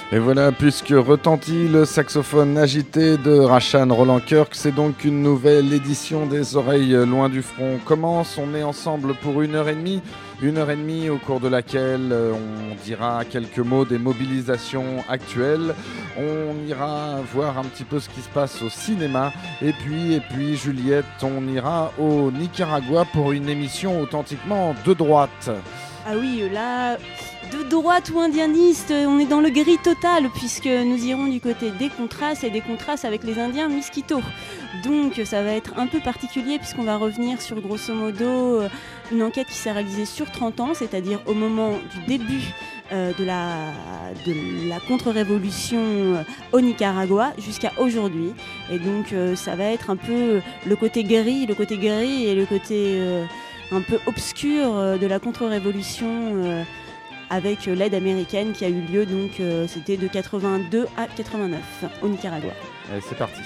Et voilà, puisque retentit le saxophone agité de Rashan Roland Kirk, c'est donc une nouvelle édition des Oreilles loin du front commence. On est ensemble pour 1h30 au cours de laquelle on dira quelques mots des mobilisations actuelles. On ira voir un petit peu ce qui se passe au cinéma. Et puis Juliette, on ira au Nicaragua pour une émission authentiquement de droite. Ah oui, là, de droite ou indianiste, on est dans le gris total puisque nous irons du côté des contrastes et des contrastes avec les Indiens Miskito. Donc ça va être un peu particulier puisqu'on va revenir sur grosso modo une enquête qui s'est réalisée sur 30 ans, c'est-à-dire au moment du début de la contre-révolution au Nicaragua jusqu'à aujourd'hui. Et donc ça va être un peu le côté gris et le côté un peu obscur de la contre-révolution avec l'aide américaine qui a eu lieu, donc c'était de 82 à 89 au Nicaragua. Allez, c'est parti.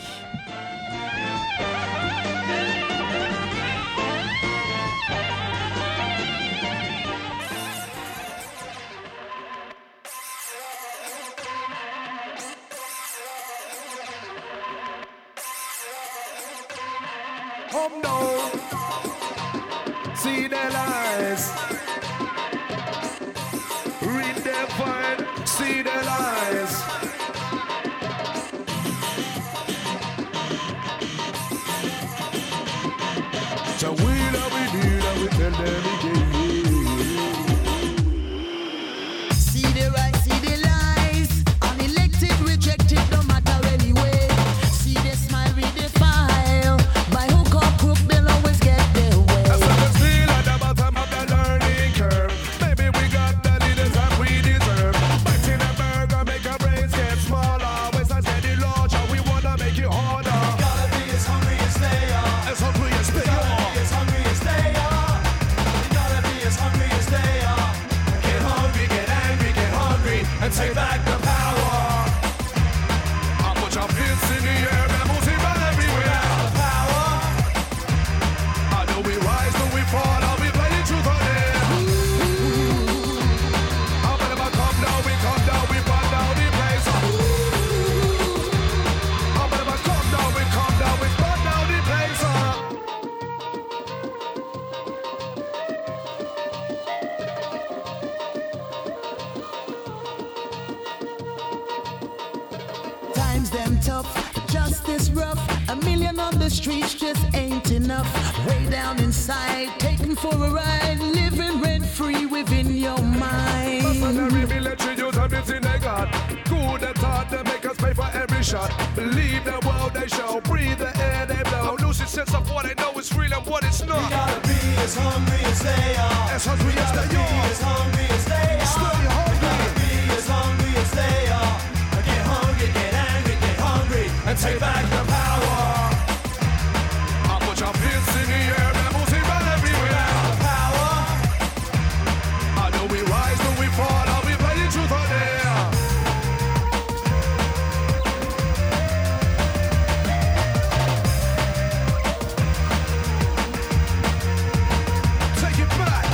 Home down, see their lies, read their mind, see their lies. So we tell them again. See the right, see the lies, unelected, rejected, no matter anyway. See the smile, read the file, by hook or crook, they'll always get their way. As long as we at the bottom of the learning curve, maybe we got the leaders that we deserve. Biting a burger, make our brains get smaller. West side steady larger, we wanna make it harder. You gotta be as hungry as they are. As hungry as they are. As hungry as they are. You gotta be as hungry as they are. Get hungry, get angry, get hungry, and take back the power. I'll put your fists in the air, and we'll see right everywhere. The power. I know we rise, know we fall, I'll be playing truth or dare. How about if I come down, we burn down the place. How about if I come down, we burn down the place. Times them tough, justice rough, a million on the streets just ain't enough. Way down inside, taken for a ride, living rent free within your mind. Mercenary military use everything they got. Good at thought, they make us pay for every shot. Believe the world they show, breathe the air they blow. Losing sense of what they know is real and what it's not. We gotta be as hungry as they are. As hungry as they are. As hungry as they are. Stay hungry. Gotta be as hungry as they are. Get hungry, get angry, get hungry, and take back the power. I'll put your fists in the air, and we'll see right everywhere. The power. I know we rise, know we fall, I'll be playing truth or dare. Take it back.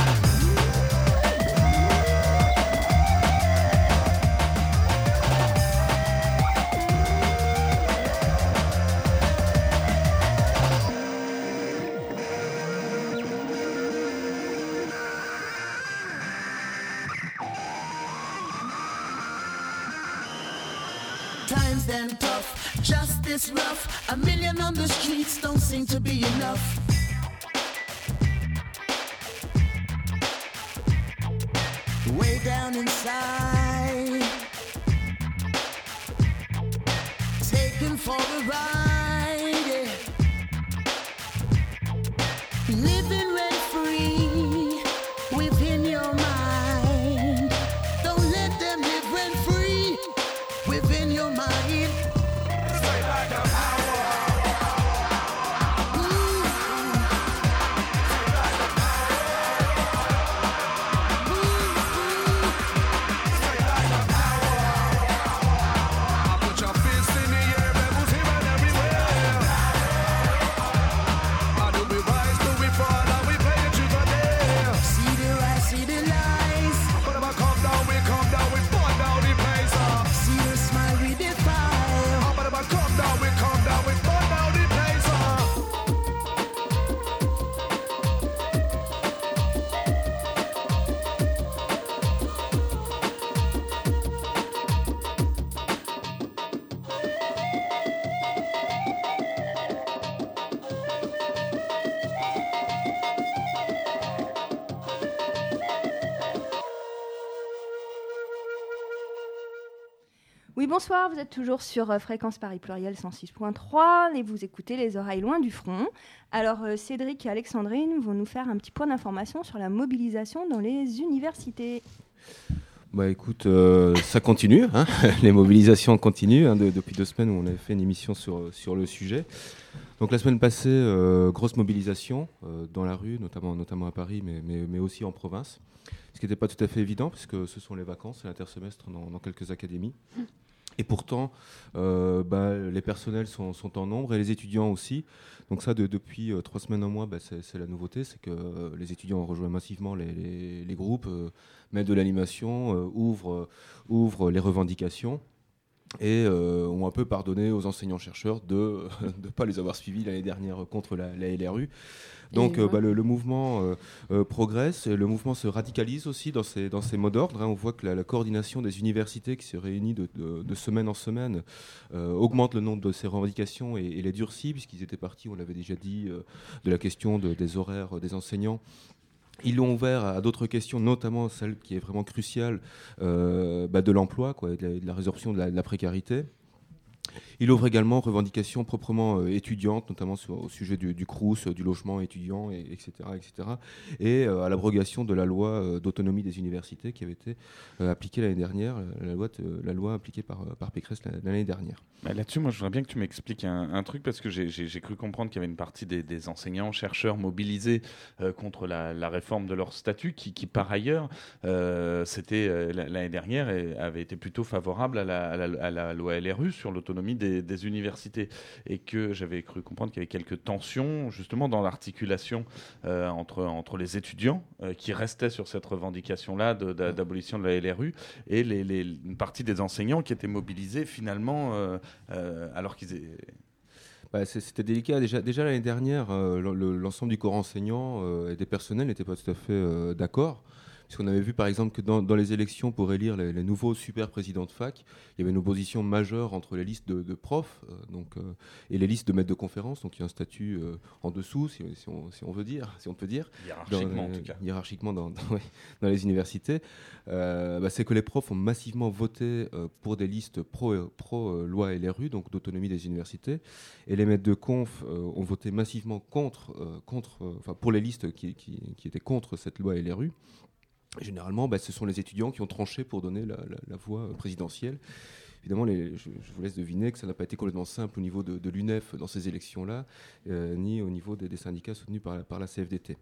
Times them tough, justice rough, a million on the streets don't seem to be enough. Way down inside, taken for a ride, yeah. Living rent free within your mind. Don't let them live rent free within your mind. Stay back the power. Put your fists in the air, and we'll see right everywhere. How do we rise, do we fall, how we play the truth or dare? Oui, bonsoir, vous êtes toujours sur Fréquence Paris Pluriel 106.3 et vous écoutez Les Oreilles Loin du Front. Alors, Cédric et Alexandrine vont nous faire un petit point d'information sur la mobilisation dans les universités. Bah écoute, ça continue, hein. Les mobilisations continuent, hein, depuis 2 semaines où on avait fait une émission sur le sujet. Donc la semaine passée, grosse mobilisation dans la rue, notamment à Paris, mais aussi en province. Ce qui n'était pas tout à fait évident, puisque ce sont les vacances, l'intersemestre dans quelques académies. Et pourtant, les personnels sont en nombre et les étudiants aussi. Donc ça, depuis 3 semaines, un mois, c'est la nouveauté, c'est que les étudiants ont rejoint massivement les groupes, mettent de l'animation, ouvrent les revendications et ont un peu pardonné aux enseignants-chercheurs de ne pas les avoir suivis l'année dernière contre la LRU. Donc le mouvement progresse et le mouvement se radicalise aussi dans ces mots d'ordre, hein. On voit que la coordination des universités qui se réunit de semaine en semaine augmente le nombre de ces revendications et les durcit, puisqu'ils étaient partis, on l'avait déjà dit, de la question des horaires des enseignants. Ils l'ont ouvert à d'autres questions, notamment celle qui est vraiment cruciale de l'emploi, quoi, de la résorption de la précarité. Il ouvre également aux revendications proprement étudiantes, notamment au sujet du Crous, du logement étudiant, etc., etc. Et à l'abrogation de la loi d'autonomie des universités qui avait été appliquée l'année dernière, la loi appliquée par Pécresse l'année dernière. Là-dessus, moi, je voudrais bien que tu m'expliques un truc, parce que j'ai cru comprendre qu'il y avait une partie des enseignants, chercheurs mobilisés contre la réforme de leur statut, qui par ailleurs, c'était l'année dernière, avait été plutôt favorable à la loi LRU sur l'autonomie des universités, et que j'avais cru comprendre qu'il y avait quelques tensions justement dans l'articulation entre les étudiants qui restaient sur cette revendication-là d'abolition de la LRU et une partie des enseignants qui étaient mobilisés finalement alors qu'ils étaient... C'était délicat. Déjà l'année dernière, l'ensemble du corps enseignant et des personnels n'étaient pas tout à fait d'accord. Puisqu'on avait vu par exemple que dans les élections pour élire les nouveaux super présidents de fac, il y avait une opposition majeure entre les listes de profs et les listes de maîtres de conférences. Donc il y a un statut en dessous, si on peut dire. Hiérarchiquement, en tout cas. Hiérarchiquement dans les universités. C'est que les profs ont massivement voté pour des listes pro-loi LRU, donc d'autonomie des universités. Et les maîtres de conf ont voté massivement pour les listes qui étaient contre cette loi LRU. Généralement, ce sont les étudiants qui ont tranché pour donner la voie présidentielle. Évidemment, je vous laisse deviner que ça n'a pas été complètement simple au niveau de l'UNEF dans ces élections-là, ni au niveau des syndicats soutenus par la CFDT,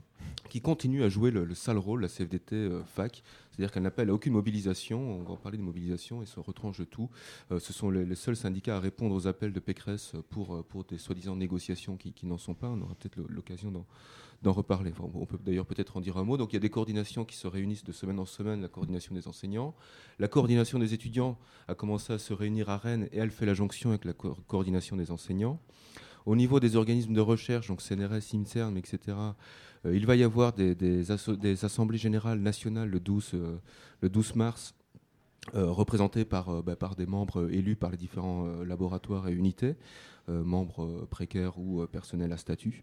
qui continue à jouer le sale rôle, la CFDT fac, c'est-à-dire qu'elle n'appelle à aucune mobilisation. On va en parler de mobilisation et se retranche de tout. Ce sont les seuls syndicats à répondre aux appels de Pécresse pour des soi-disant négociations qui n'en sont pas. On aura peut-être l'occasion d'en reparler. Enfin, on peut d'ailleurs peut-être en dire un mot. Donc il y a des coordinations qui se réunissent de semaine en semaine, la coordination des enseignants. La coordination des étudiants a commencé à se réunir à Rennes et elle fait la jonction avec la coordination des enseignants. Au niveau des organismes de recherche, donc CNRS, INSERM, etc., il va y avoir des assemblées générales nationales le 12 mars, représentées par des membres élus par les différents laboratoires et unités, membres précaires ou personnels à statut.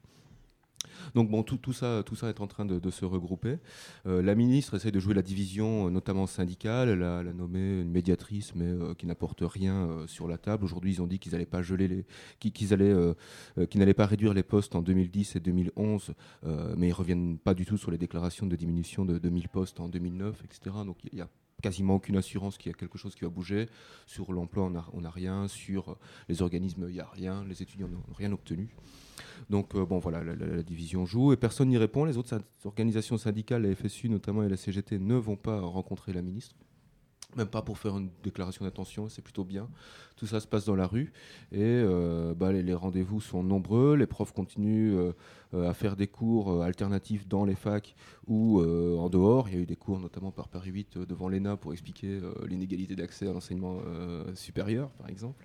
Donc tout ça est en train de se regrouper. La ministre essaie de jouer la division, notamment syndicale. Elle a nommé une médiatrice, mais qui n'apporte rien sur la table. Aujourd'hui, ils ont dit qu'ils n'allaient pas qu'ils n'allaient pas réduire les postes en 2010 et 2011, mais ils reviennent pas du tout sur les déclarations de diminution de 1000 postes en 2009, etc. Donc il y a quasiment aucune assurance qu'il y a quelque chose qui va bouger. Sur l'emploi, on n'a rien. Sur les organismes, il n'y a rien. Les étudiants n'ont rien obtenu. Donc voilà, la division joue et personne n'y répond. Les autres organisations syndicales, la FSU notamment et la CGT, ne vont pas rencontrer la ministre. Même pas pour faire une déclaration d'intention, c'est plutôt bien. Tout ça se passe dans la rue et les rendez-vous sont nombreux. Les profs continuent à faire des cours alternatifs dans les facs ou en dehors. Il y a eu des cours notamment par Paris 8 devant l'ENA pour expliquer l'inégalité d'accès à l'enseignement supérieur, par exemple.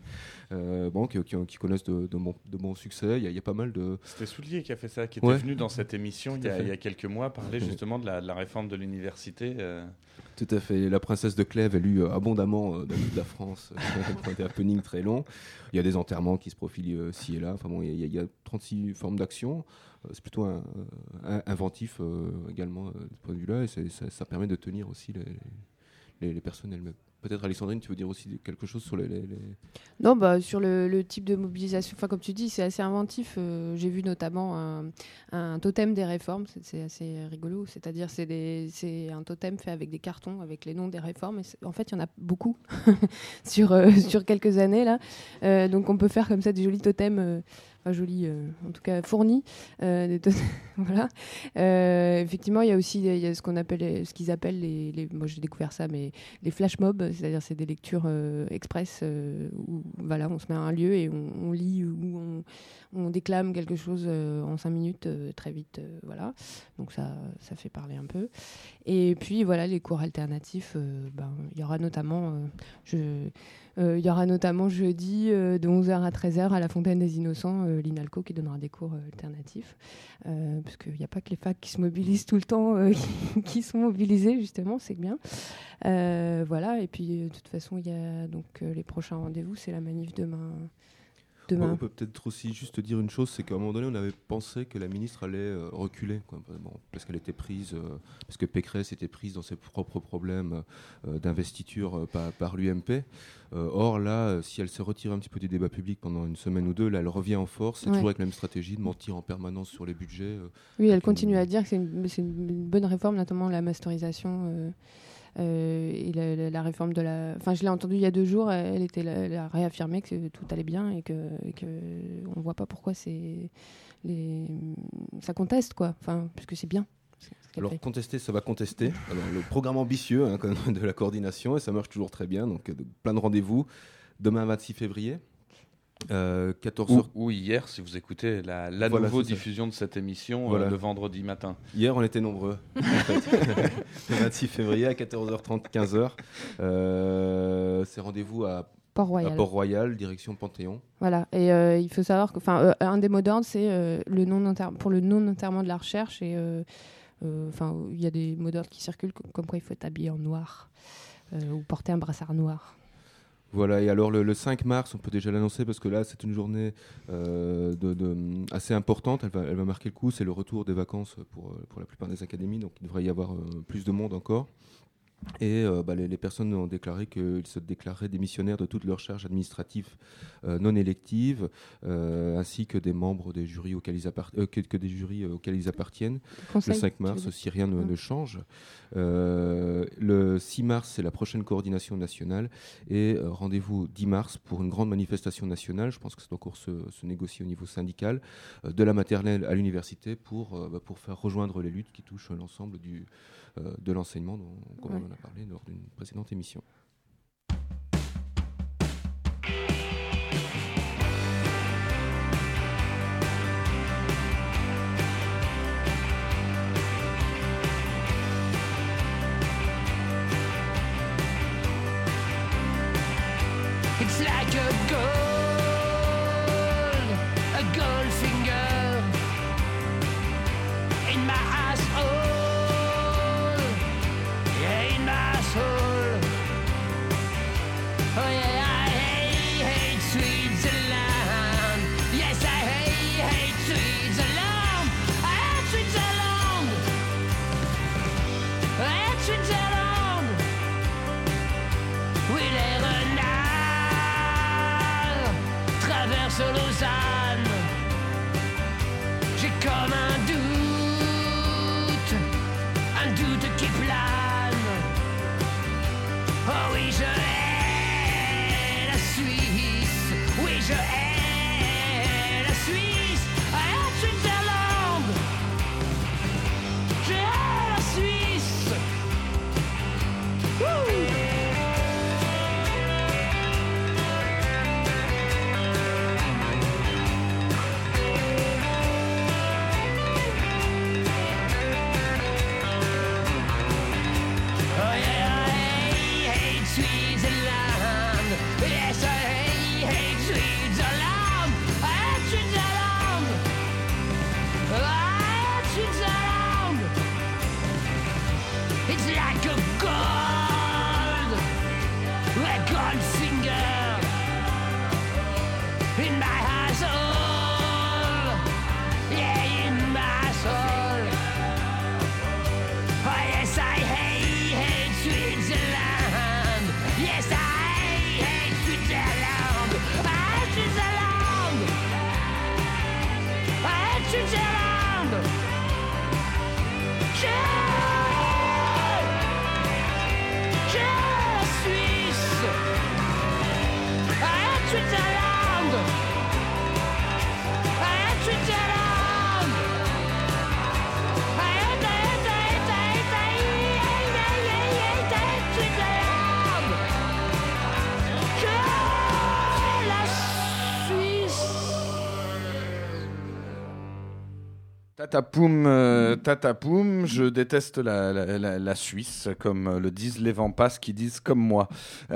Qui connaissent de bons succès. Il y a pas mal de... C'était Soulier qui a fait ça, qui était venu dans cette émission il y a quelques mois parler justement de la réforme de l'université. Tout à fait. La princesse de Clèves, elle a eu abondamment dans toute la France. Des happenings très longs. Il y a des enterrements qui se profilent ci et là. Enfin bon, il y a 36 formes d'action. C'est plutôt inventif également de ce point de vue-là. Et ça permet de tenir aussi les personnes elles-mêmes. Peut-être Alexandrine, tu veux dire aussi quelque chose sur les... Non, sur le type de mobilisation, comme tu dis, c'est assez inventif. J'ai vu notamment un totem des réformes, c'est assez rigolo. C'est-à-dire, c'est un totem fait avec des cartons, avec les noms des réformes. Et en fait, il y en a beaucoup sur quelques années là. Donc, on peut faire comme ça des jolis totems. Jolis, en tout cas fournis. Voilà. Effectivement, il y a aussi ce qu'ils appellent moi j'ai découvert ça, mais les flash mobs, c'est-à-dire c'est des lectures express où voilà, on se met à un lieu et on lit ou on déclame quelque chose en 5 minutes très vite. Voilà. Donc ça fait parler un peu. Et puis voilà, les cours alternatifs, il y aura notamment jeudi de 11h à 13h à la Fontaine des Innocents, l'INALCO qui donnera des cours alternatifs. Parce qu'il n'y a pas que les facs qui se mobilisent tout le temps, qui sont mobilisés justement, c'est bien. Voilà, et puis de toute façon, il y a donc les prochains rendez-vous, c'est la manif demain. On peut peut-être aussi juste dire une chose, c'est qu'à un moment donné, on avait pensé que la ministre allait reculer, quoi, parce qu'elle était prise, parce que Pécresse était prise dans ses propres problèmes d'investiture par l'UMP. Or là, si elle se retire un petit peu du débat public pendant une semaine ou deux, là, elle revient en force, c'est toujours avec la même stratégie de mentir en permanence sur les budgets. Oui, elle continue à dire que c'est une bonne réforme, notamment la masterisation. Et la réforme de la... Enfin, je l'ai entendu il y a 2 jours, elle a réaffirmé que tout allait bien et que on ne voit pas pourquoi ça conteste, quoi. Enfin, puisque c'est bien. Alors contester, ça va contester. Alors, le programme ambitieux de la coordination, et ça marche toujours très bien. Donc plein de rendez-vous. Demain 26 février. 14h. Ou hier, si vous écoutez la Voilà, nouveau c'est diffusion de cette émission Voilà. le vendredi matin. Hier, on était nombreux. En fait. Le 26 février à 14h30, 15h. C'est rendez-vous à Port-Royal, direction Panthéon. Voilà, et il faut savoir un des mots d'ordre, c'est pour le non-enterrement de la recherche. Et il y a des mots d'ordre qui circulent comme quoi il faut être habillé en noir ou porter un brassard noir. Voilà, et alors le 5 mars, on peut déjà l'annoncer parce que là, c'est une journée assez importante. Elle va marquer le coup. C'est le retour des vacances pour la plupart des académies, donc il devrait y avoir plus de monde encore. Et les personnes ont déclaré qu'ils se déclaraient démissionnaires de toutes leurs charges administratives non électives, ainsi que des membres des jurys auxquels ils appartiennent. Le 5 mars, si rien ne change. Le 6 mars, c'est la prochaine coordination nationale. Et rendez-vous 10 mars pour une grande manifestation nationale. Je pense que c'est encore se négocier au niveau syndical, de la maternelle à l'université pour faire rejoindre les luttes qui touchent l'ensemble de l'enseignement dont on en a parlé lors d'une précédente émission. It's like a gold finger in my asshole, yeah, in my asshole. Oh yeah, I hate Switzerland. Yes, I hate Switzerland. I hate Switzerland. I hate Switzerland. Oui, les renards traversent Lausanne. J'ai comme un doute Tatapoum, je déteste la Suisse, comme le disent les Vampas qui disent comme moi. On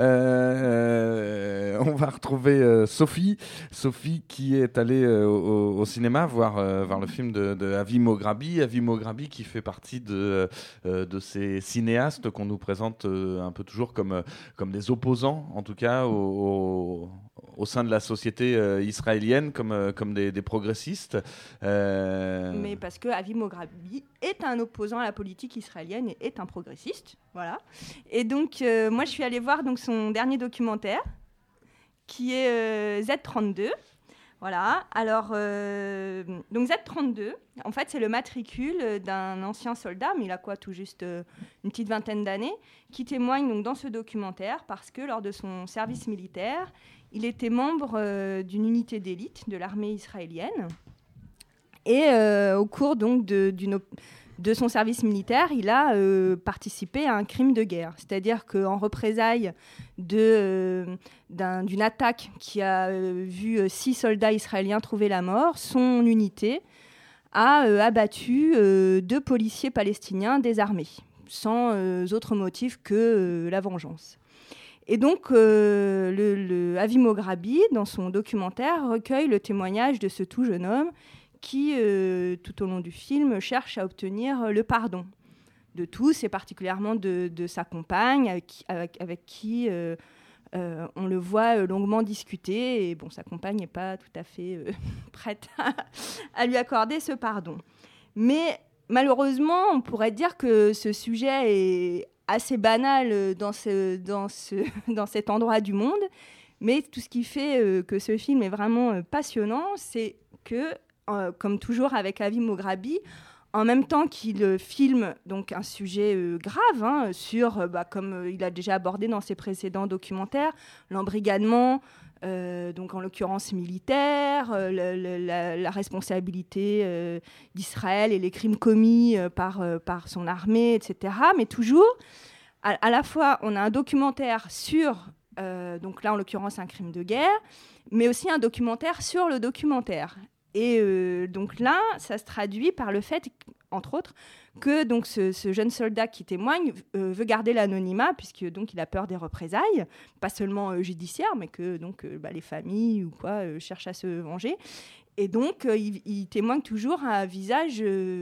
va retrouver Sophie qui est allée au cinéma voir le film de Avi Mograbi. Avi Mograbi qui fait partie de ces cinéastes qu'on nous présente un peu toujours comme des opposants, en tout cas au sein de la société israélienne, comme des progressistes. Mais parce que Avi Mograbi est un opposant à la politique israélienne et est un progressiste, voilà. Et donc moi je suis allée voir donc son dernier documentaire qui est Z32. Voilà. Alors donc Z32, en fait c'est le matricule d'un ancien soldat, mais il a quoi, tout juste une petite vingtaine d'années, qui témoigne donc dans ce documentaire parce que lors de son service militaire, il était membre d'une unité d'élite de l'armée israélienne. Et au cours donc de son service militaire, il a participé à un crime de guerre. C'est-à-dire qu'en représailles d'une attaque qui a vu 6 soldats israéliens trouver la mort, son unité a abattu 2 policiers palestiniens désarmés, sans autre motif que la vengeance. Et donc, Avi Mograbi, dans son documentaire, recueille le témoignage de ce tout jeune homme qui, tout au long du film, cherche à obtenir le pardon de tous, et particulièrement de sa compagne, avec qui on le voit longuement discuter. Et bon, sa compagne n'est pas tout à fait prête à lui accorder ce pardon. Mais malheureusement, on pourrait dire que ce sujet est assez banal dans cet endroit du monde. Mais tout ce qui fait que ce film est vraiment passionnant, c'est que, comme toujours avec Avi Mograbi, en même temps qu'il filme donc un sujet grave sur, comme il a déjà abordé dans ses précédents documentaires, l'embrigadement, donc en l'occurrence militaire, la responsabilité d'Israël et les crimes commis par son armée, etc. Mais toujours, à la fois, on a un documentaire sur, donc là en l'occurrence un crime de guerre, mais aussi un documentaire sur le documentaire. Et donc là, ça se traduit par le fait, entre autres, que donc ce jeune soldat qui témoigne veut garder l'anonymat, puisque donc il a peur des représailles, pas seulement judiciaires, mais que donc les familles ou quoi cherchent à se venger. Et donc il témoigne toujours à un visage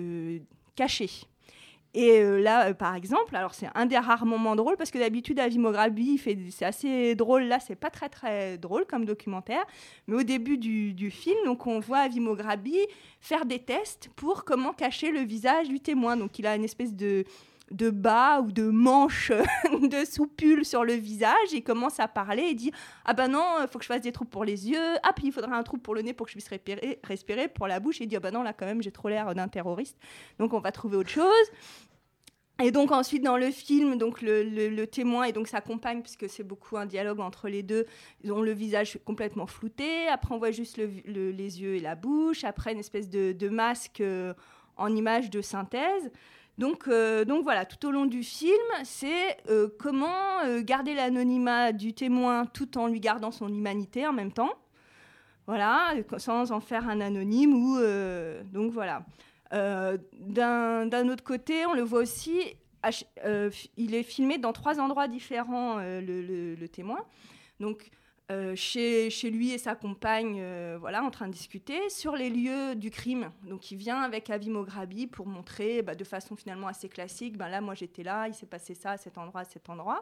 caché. Et là, par exemple, alors c'est un des rares moments drôles, parce que d'habitude, Avi Mograbi, c'est assez drôle. Là, c'est pas très, très drôle comme documentaire. Mais au début du film, donc, on voit Avi Mograbi faire des tests pour comment cacher le visage du témoin. Donc, il a une espèce de bas ou de manche de soupule sur le visage. Il commence à parler et dit « Ah ben non, il faut que je fasse des trous pour les yeux. Ah, puis il faudra un trou pour le nez pour que je puisse respirer pour la bouche. » Et il dit « Ah ben non, là, quand même, j'ai trop l'air d'un terroriste. Donc, on va trouver autre chose. » Et donc ensuite dans le film, donc le témoin et donc sa compagne, puisque c'est beaucoup un dialogue entre les deux, ils ont le visage complètement flouté. Après on voit juste les yeux et la bouche. Après une espèce de masque en image de synthèse. Donc voilà, tout au long du film, c'est comment garder l'anonymat du témoin tout en lui gardant son humanité en même temps. Voilà, sans en faire un anonyme ou donc voilà. D'un autre côté, on le voit aussi, il est filmé dans 3 endroits différents, le témoin. Donc, chez lui et sa compagne, en train de discuter sur les lieux du crime. Donc, il vient avec Avi Mograbi pour montrer, de façon finalement assez classique, là, moi j'étais là, il s'est passé ça à cet endroit.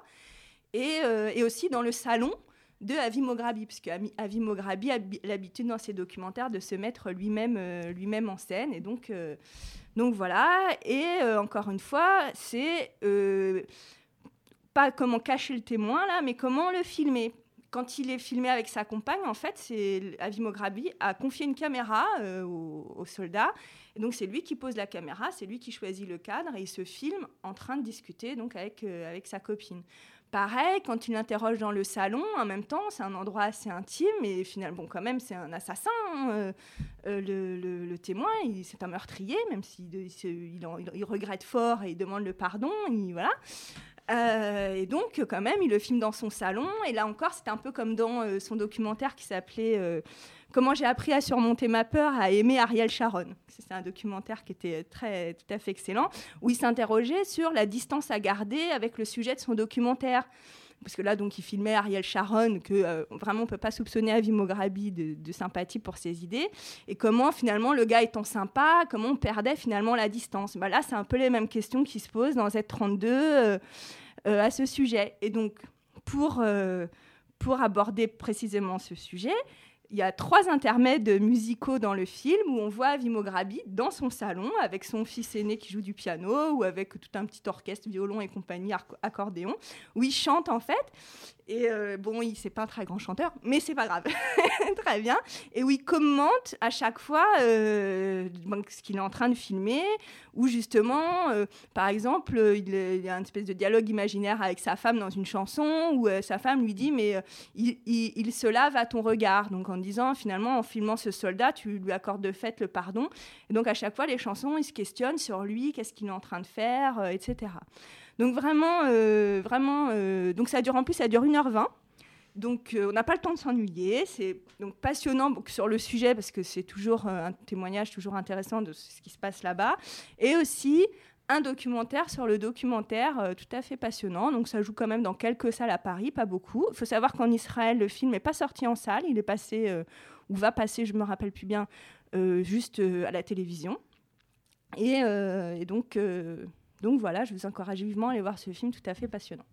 Et aussi dans le salon de Avi Mograbi, puisque Avi Mograbi a l'habitude dans ses documentaires de se mettre lui-même en scène. Et donc voilà. Et encore une fois, c'est pas comment cacher le témoin, là, mais comment le filmer. quand il est filmé avec sa compagne, en fait, Avi Mograbi a confié une caméra au soldat. Et donc, c'est lui qui pose la caméra, c'est lui qui choisit le cadre et il se filme en train de discuter donc, avec sa copine. Pareil, quand il l'interroge dans le salon, en même temps, c'est un endroit assez intime et finalement, quand même, c'est un assassin. Le témoin, c'est un meurtrier, même s'il regrette fort et il demande le pardon. Voilà. Et donc, quand même, il le filme dans son salon. Et là encore, c'était un peu comme dans son documentaire qui s'appelait Comment j'ai appris à surmonter ma peur, à aimer Ariel Sharon. C'est un documentaire qui était tout à fait excellent, où il s'interrogeait sur la distance à garder avec le sujet de son documentaire. Parce que là, donc, il filmait Ariel Sharon, que vraiment, on ne peut pas soupçonner Avi Mograbi de sympathie pour ses idées. Et comment, finalement, le gars étant sympa, comment on perdait finalement la distance. Là, c'est un peu les mêmes questions qui se posent dans Z32 à ce sujet. Et donc, pour aborder précisément ce sujet, il y a 3 intermèdes musicaux dans le film où on voit Avi Mograbi dans son salon avec son fils aîné qui joue du piano ou avec tout un petit orchestre, violon et compagnie, accordéon, où il chante en fait. Et c'est pas un très grand chanteur, mais c'est pas grave. Très bien. Et où il commente à chaque fois ce qu'il est en train de filmer, ou justement, par exemple, il y a une espèce de dialogue imaginaire avec sa femme dans une chanson, où sa femme lui dit « mais il se lave à ton regard ». Donc en disant, finalement, en filmant ce soldat, tu lui accordes de fait le pardon. Et donc à chaque fois, les chansons, il se questionne sur lui, qu'est-ce qu'il est en train de faire, etc. Donc vraiment, donc ça dure 1h20. Donc on n'a pas le temps de s'ennuyer. C'est donc passionnant sur le sujet parce que c'est toujours un témoignage toujours intéressant de ce qui se passe là-bas. Et aussi un documentaire sur le documentaire tout à fait passionnant. Donc ça joue quand même dans quelques salles à Paris, pas beaucoup. Il faut savoir qu'en Israël, le film n'est pas sorti en salle. Il est passé, ou va passer, je ne me rappelle plus bien, juste à la télévision. Et donc voilà, je vous encourage vivement à aller voir ce film tout à fait passionnant.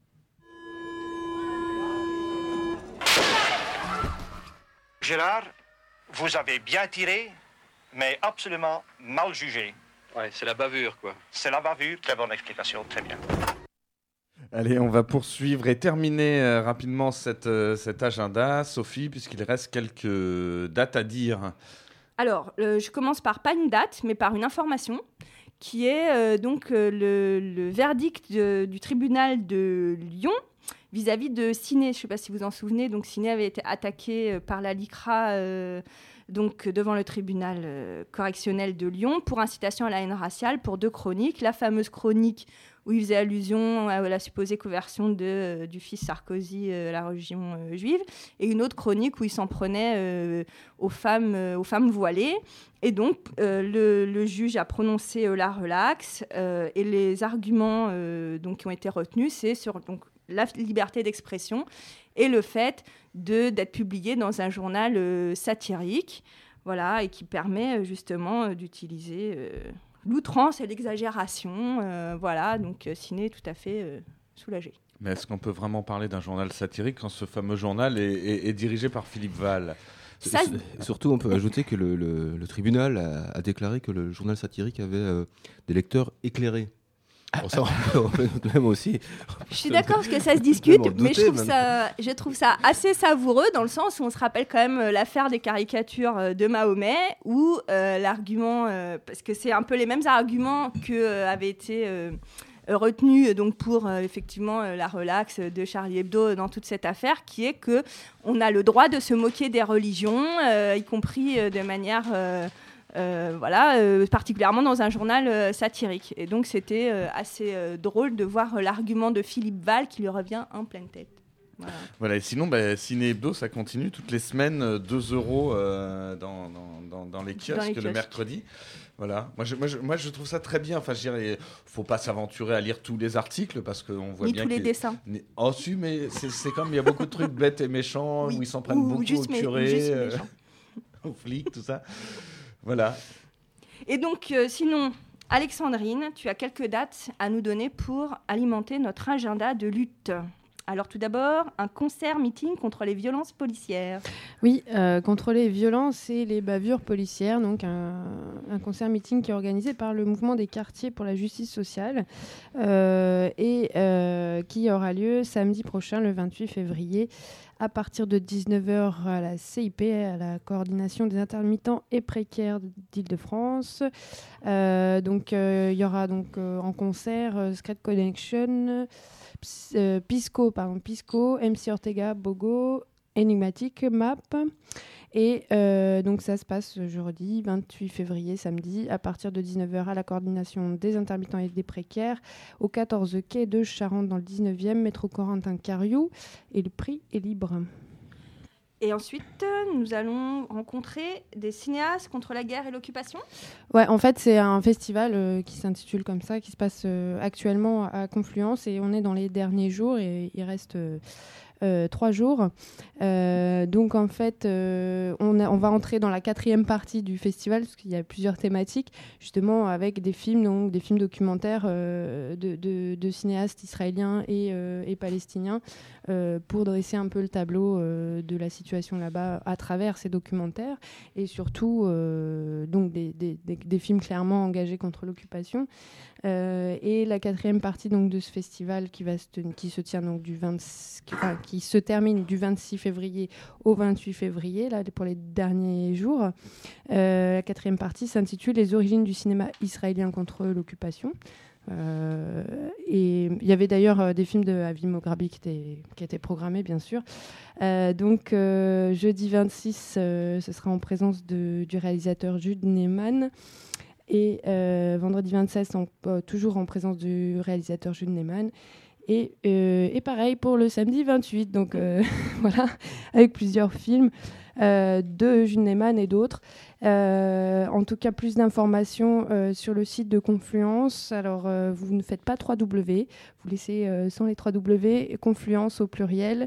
Gérard, vous avez bien tiré, mais absolument mal jugé. Ouais, c'est la bavure, quoi. C'est la bavure, très bonne explication, très bien. Allez, on va poursuivre et terminer rapidement cet agenda, Sophie, puisqu'il reste quelques dates à dire. Alors, je commence par pas une date, mais par une information, qui est le verdict du tribunal de Lyon vis-à-vis de Ciné. Je ne sais pas si vous en souvenez. Donc, Ciné avait été attaqué par la LICRA devant le tribunal correctionnel de Lyon pour incitation à la haine raciale pour 2 chroniques. La fameuse chronique où il faisait allusion à la supposée conversion du fils Sarkozy à la religion juive, et une autre chronique où il s'en prenait aux femmes voilées. Et donc, le juge a prononcé la relaxe, et les arguments qui ont été retenus, c'est sur la liberté d'expression et le fait d'être publié dans un journal satirique, voilà, et qui permet justement d'utiliser l'outrance et l'exagération, voilà, donc Ciné est tout à fait soulagé. Mais est-ce qu'on peut vraiment parler d'un journal satirique quand ce fameux journal est dirigé par Philippe Val ? Surtout, on peut ajouter que le tribunal a déclaré que le journal satirique avait des lecteurs éclairés. Bon, ça, on peut même aussi. Je suis d'accord parce que ça se discute, mais je trouve ça assez savoureux dans le sens où on se rappelle quand même l'affaire des caricatures de Mahomet, où l'argument, parce que c'est un peu les mêmes arguments que avaient été retenus donc pour effectivement la relaxe de Charlie Hebdo dans toute cette affaire, qui est que on a le droit de se moquer des religions, y compris de manière particulièrement dans un journal satirique. Et donc c'était assez drôle de voir l'argument de Philippe Val qui lui revient en pleine tête. Voilà, et sinon, Ciné Hebdo, ça continue toutes les semaines, 2 € dans les kiosques le mercredi. Voilà. Moi, je trouve ça très bien. Enfin, je dirais, faut pas s'aventurer à lire tous les articles parce qu'on voit bien tous les dessins. Oh, si, mais c'est comme il y a beaucoup de trucs bêtes et méchants où ils s'en prennent beaucoup au curé, aux flics, tout ça. Voilà. Et donc, sinon, Alexandrine, tu as quelques dates à nous donner pour alimenter notre agenda de lutte. Alors tout d'abord, un concert-meeting contre les violences policières. Oui, contre les violences et les bavures policières. Donc un concert-meeting qui est organisé par le mouvement des quartiers pour la justice sociale et qui aura lieu samedi prochain, le 28 février, à partir de 19h à la CIP, à la coordination des intermittents et précaires d'Île-de-France. Donc il y aura donc en concert Secret Connection, Pisco, MC Ortega, Bogo, Enigmatic, Map. Et donc ça se passe jeudi 28 février, samedi, à partir de 19h à la coordination des intermittents et des précaires, au 14 quai de Charente dans le 19e, métro Corentin-Cariou, et le prix est libre. Et ensuite, nous allons rencontrer des cinéastes contre la guerre et l'occupation. Ouais, en fait, c'est un festival qui s'intitule comme ça, qui se passe actuellement à Confluence, et on est dans les derniers jours, et il reste 3 jours. Donc en fait, on va entrer dans la 4e partie du festival, parce qu'il y a plusieurs thématiques, justement avec des films, donc des films documentaires de cinéastes israéliens et palestiniens, pour dresser un peu le tableau de la situation là-bas à travers ces documentaires, et surtout donc des films clairement engagés contre l'occupation. Et la 4e partie donc de ce festival qui se tient donc qui se termine du 26 février au 28 février, là, pour les derniers jours. La 4e partie s'intitule « Les origines du cinéma israélien contre l'occupation ». Et il y avait d'ailleurs des films de Avi Mograbi qui étaient programmés, bien sûr. Donc, jeudi 26, ce sera en présence du réalisateur Jude Neyman. Et vendredi 27, toujours en présence du réalisateur Jude Neyman. Et pareil pour le samedi 28, donc voilà, avec plusieurs films de Jude Neyman et d'autres. En tout cas, plus d'informations sur le site de Confluence. Alors, vous ne faites pas 3W, vous laissez sans les 3W, Confluence au pluriel,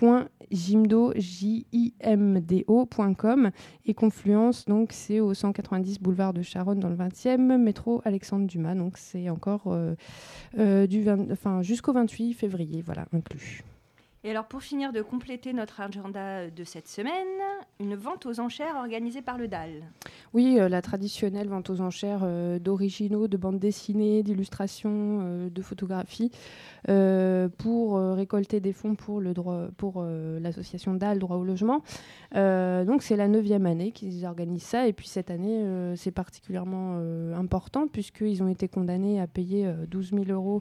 .jimdo.com. Et Confluence, donc, c'est au 190 boulevard de Charonne dans le 20e, métro Alexandre Dumas. Donc, c'est encore jusqu'au 28 février, voilà, inclus. Et alors, pour finir de compléter notre agenda de cette semaine, une vente aux enchères organisée par le DAL. Oui, la traditionnelle vente aux enchères d'originaux, de bandes dessinées, d'illustrations, de photographies, pour récolter des fonds pour l'association DAL, Droit au logement. Donc, c'est la 9e année qu'ils organisent ça. Et puis, cette année, c'est particulièrement important, puisqu'ils ont été condamnés à payer 12 000 euros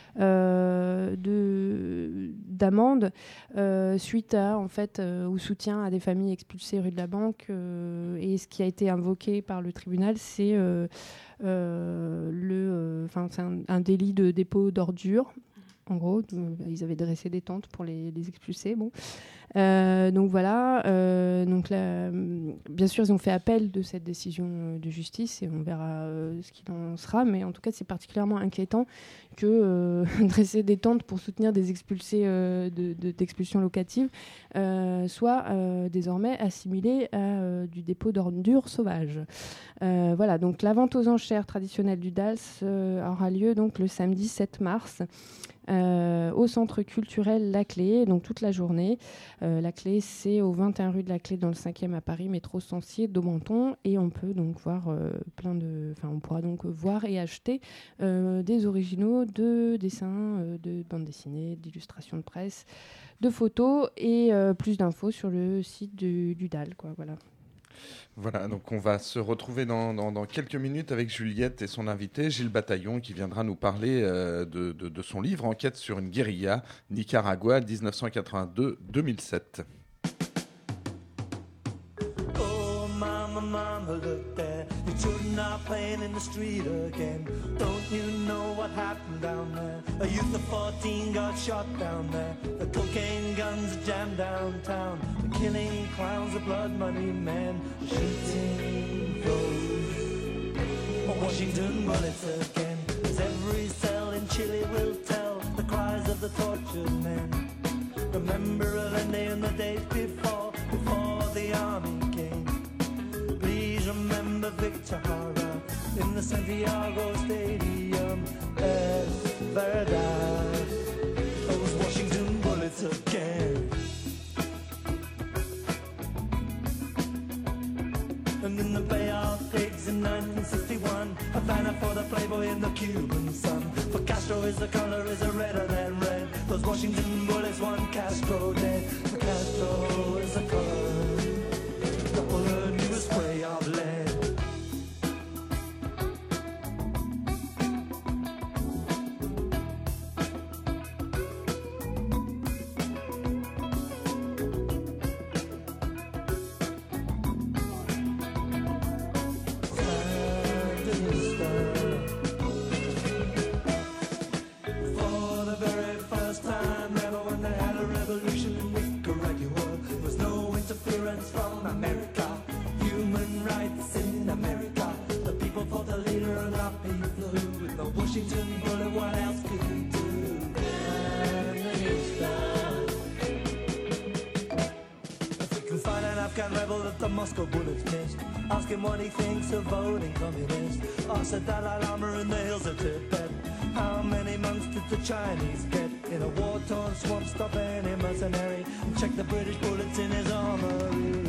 d'amende suite au soutien à des familles expulsées rue de la Banque, et ce qui a été invoqué par le tribunal, c'est un délit de dépôt d'ordures. En gros, ils avaient dressé des tentes pour les expulser. Bon. Donc voilà. Donc là, bien sûr, ils ont fait appel de cette décision de justice, et on verra ce qu'il en sera. Mais en tout cas, c'est particulièrement inquiétant que dresser des tentes pour soutenir des expulsés d'expulsion locative soit désormais assimilé à du dépôt d'ordures sauvages. Voilà. Donc la vente aux enchères traditionnelle du DALS aura lieu donc le samedi 7 mars. Au centre culturel La Clé, donc toute la journée. La Clé, c'est au 21 rue de la Clé dans le 5e à Paris, métro Censier, Daubenton, et on peut donc voir on pourra donc voir et acheter des originaux de dessins, de bandes dessinées, d'illustrations de presse, de photos, et plus d'infos sur le site du DAL, quoi, voilà. Voilà, donc on va se retrouver dans quelques minutes avec Juliette et son invité Gilles Bataillon, qui viendra nous parler de son livre Enquête sur une guérilla, Nicaragua 1982-2007. Oh, mama, mama, look there. Your children are playing in the street again. Don't you know what happened down there? A youth of 14 got shot down there. The cocaine guns jammed downtown. The killing clowns, the blood money men, shooting those Washington bullets again. As every cell in Chile will tell the cries of the tortured men. Remember Allende and the days before the army came. Please remember Victor Jara in the Santiago Stadium. Es verdad, those Washington bullets again. And in the Bay of Pigs in 1961, Havana for the Playboy and the Cuban Sun. For Castro is the color is a redder than red. Those Washington bullets want Castro dead. For Castro Washington bullet, what else could we do? If we can find an Afghan rebel that the Moscow bullets missed, ask him what he thinks of voting communist. Ask the Dalai Lama in the hills of Tibet, how many months did the Chinese get? In a war-torn swamp, stop any mercenary and check the British bullets in his armory.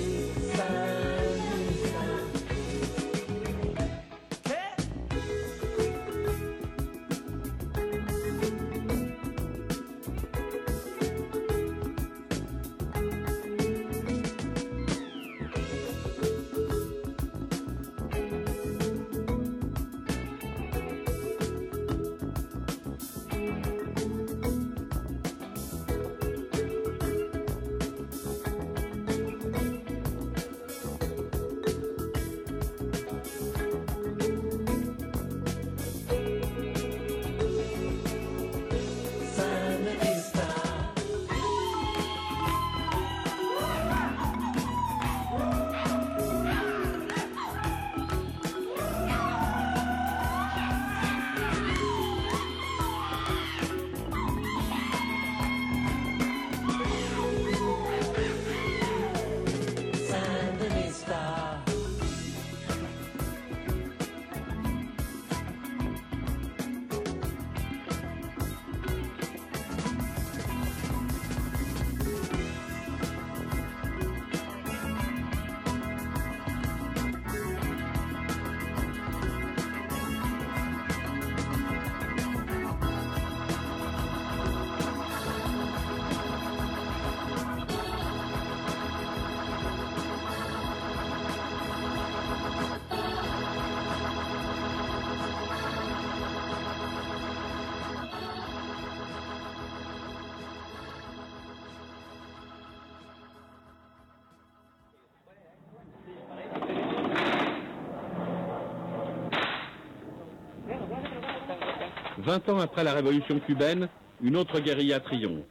« 20 ans après la révolution cubaine, une autre guérilla triomphe.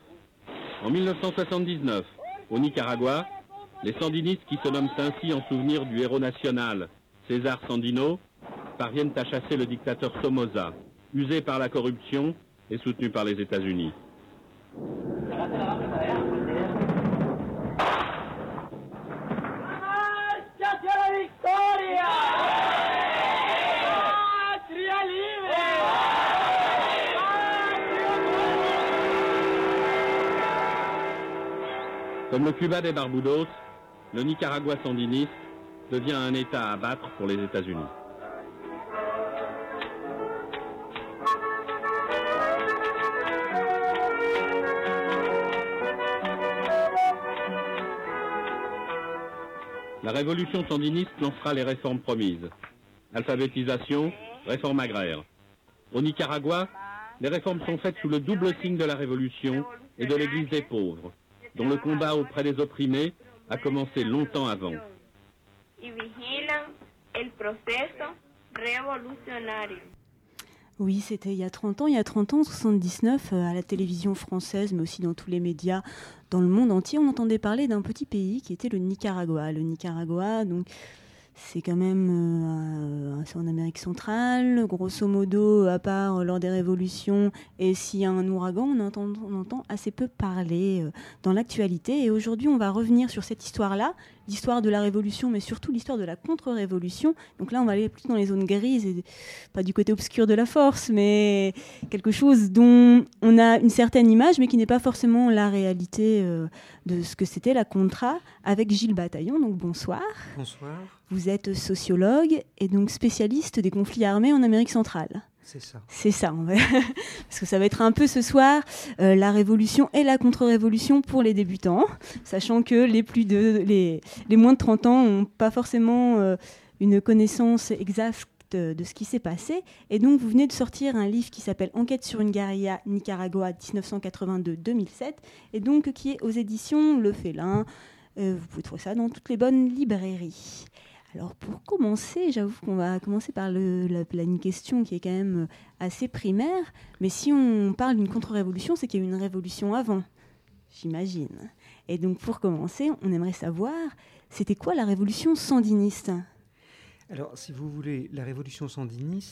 En 1979, au Nicaragua, les sandinistes, qui se nomment ainsi en souvenir du héros national César Sandino, parviennent à chasser le dictateur Somoza, usé par la corruption et soutenu par les États-Unis. Comme le Cuba des Barbudos, le Nicaragua sandiniste devient un État à abattre pour les États-Unis. La révolution sandiniste lancera les réformes promises. Alphabétisation, réforme agraire. Au Nicaragua, les réformes sont faites sous le double signe de la révolution et de l'Église des pauvres, dont le combat auprès des opprimés a commencé longtemps avant. Oui, c'était il y a 30 ans. Il y a 30 ans, en 79, à la télévision française, mais aussi dans tous les médias, dans le monde entier, on entendait parler d'un petit pays qui était le Nicaragua. Le Nicaragua, donc, c'est quand même c'est en Amérique centrale. Grosso modo, à part lors des révolutions et s'il y a un ouragan, on entend assez peu parler dans l'actualité. Et aujourd'hui, on va revenir sur cette histoire-là, l'histoire de la révolution, mais surtout l'histoire de la contre-révolution. Donc là, on va aller plus dans les zones grises, et pas du côté obscur de la force, mais quelque chose dont on a une certaine image, mais qui n'est pas forcément la réalité de ce que c'était la Contra, avec Gilles Bataillon. Donc bonsoir. Bonsoir. Vous êtes sociologue et donc spécialiste des conflits armés en Amérique centrale. C'est ça. C'est ça, parce que ça va être un peu ce soir la révolution et la contre-révolution pour les débutants, sachant que les moins de 30 ans n'ont pas forcément une connaissance exacte de ce qui s'est passé. Et donc, vous venez de sortir un livre qui s'appelle « Enquête sur une guérilla Nicaragua 1982-2007 » et donc qui est aux éditions Le Félin. Vous pouvez trouver ça dans toutes les bonnes librairies. Alors pour commencer, j'avoue qu'on va commencer par une question qui est quand même assez primaire, mais si on parle d'une contre-révolution, c'est qu'il y a eu une révolution avant, j'imagine. Et donc pour commencer, on aimerait savoir, c'était quoi la révolution sandiniste ? Alors si vous voulez, la révolution sandiniste,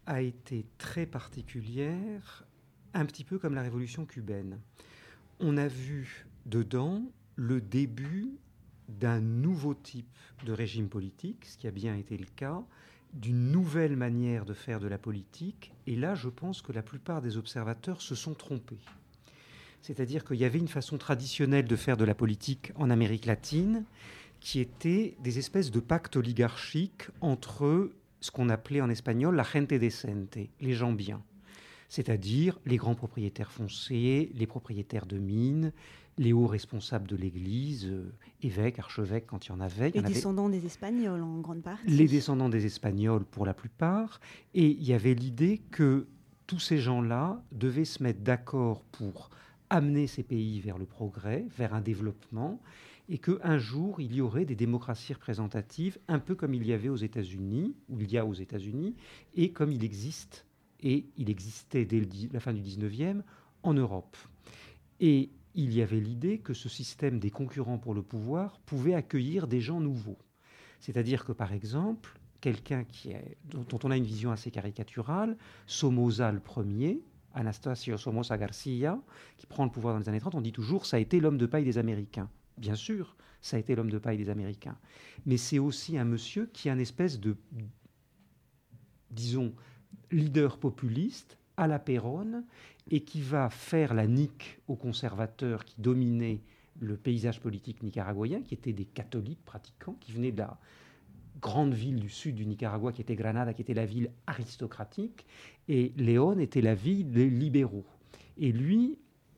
a été très particulière, un petit peu comme la révolution cubaine. On a vu dedans le début d'un nouveau type de régime politique, ce qui a bien été le cas, d'une nouvelle manière de faire de la politique. Et là, je pense que la plupart des observateurs se sont trompés. C'est-à-dire qu'il y avait une façon traditionnelle de faire de la politique en Amérique latine, qui était des espèces de pactes oligarchiques entre ce qu'on appelait en espagnol la gente decente, les gens bien. C'est-à-dire les grands propriétaires fonciers, les propriétaires de mines, les hauts responsables de l'Église, évêques, archevêques, quand il y en avait. Les descendants des Espagnols, en grande partie. Les descendants des Espagnols, pour la plupart. Et il y avait l'idée que tous ces gens-là devaient se mettre d'accord pour amener ces pays vers le progrès, vers un développement, et qu'un jour, il y aurait des démocraties représentatives, un peu comme il y avait aux États-Unis, ou il y a aux États-Unis, et comme il existe, et il existait dès la fin du 19e, en Europe. Et il y avait l'idée que ce système des concurrents pour le pouvoir pouvait accueillir des gens nouveaux. C'est-à-dire que, par exemple, quelqu'un dont on a une vision assez caricaturale, Somoza le premier, Anastasio Somoza Garcia, qui prend le pouvoir dans les années 30, on dit toujours « ça a été l'homme de paille des Américains ». Bien sûr, ça a été l'homme de paille des Américains. Mais c'est aussi un monsieur qui est un espèce de, disons, leader populiste à la Perón et qui va faire la nique aux conservateurs qui dominaient le paysage politique nicaraguayen, qui étaient des catholiques pratiquants, qui venaient de la grande ville du sud du Nicaragua, qui était Granada, qui était la ville aristocratique, et Léon était la ville des libéraux. Et lui,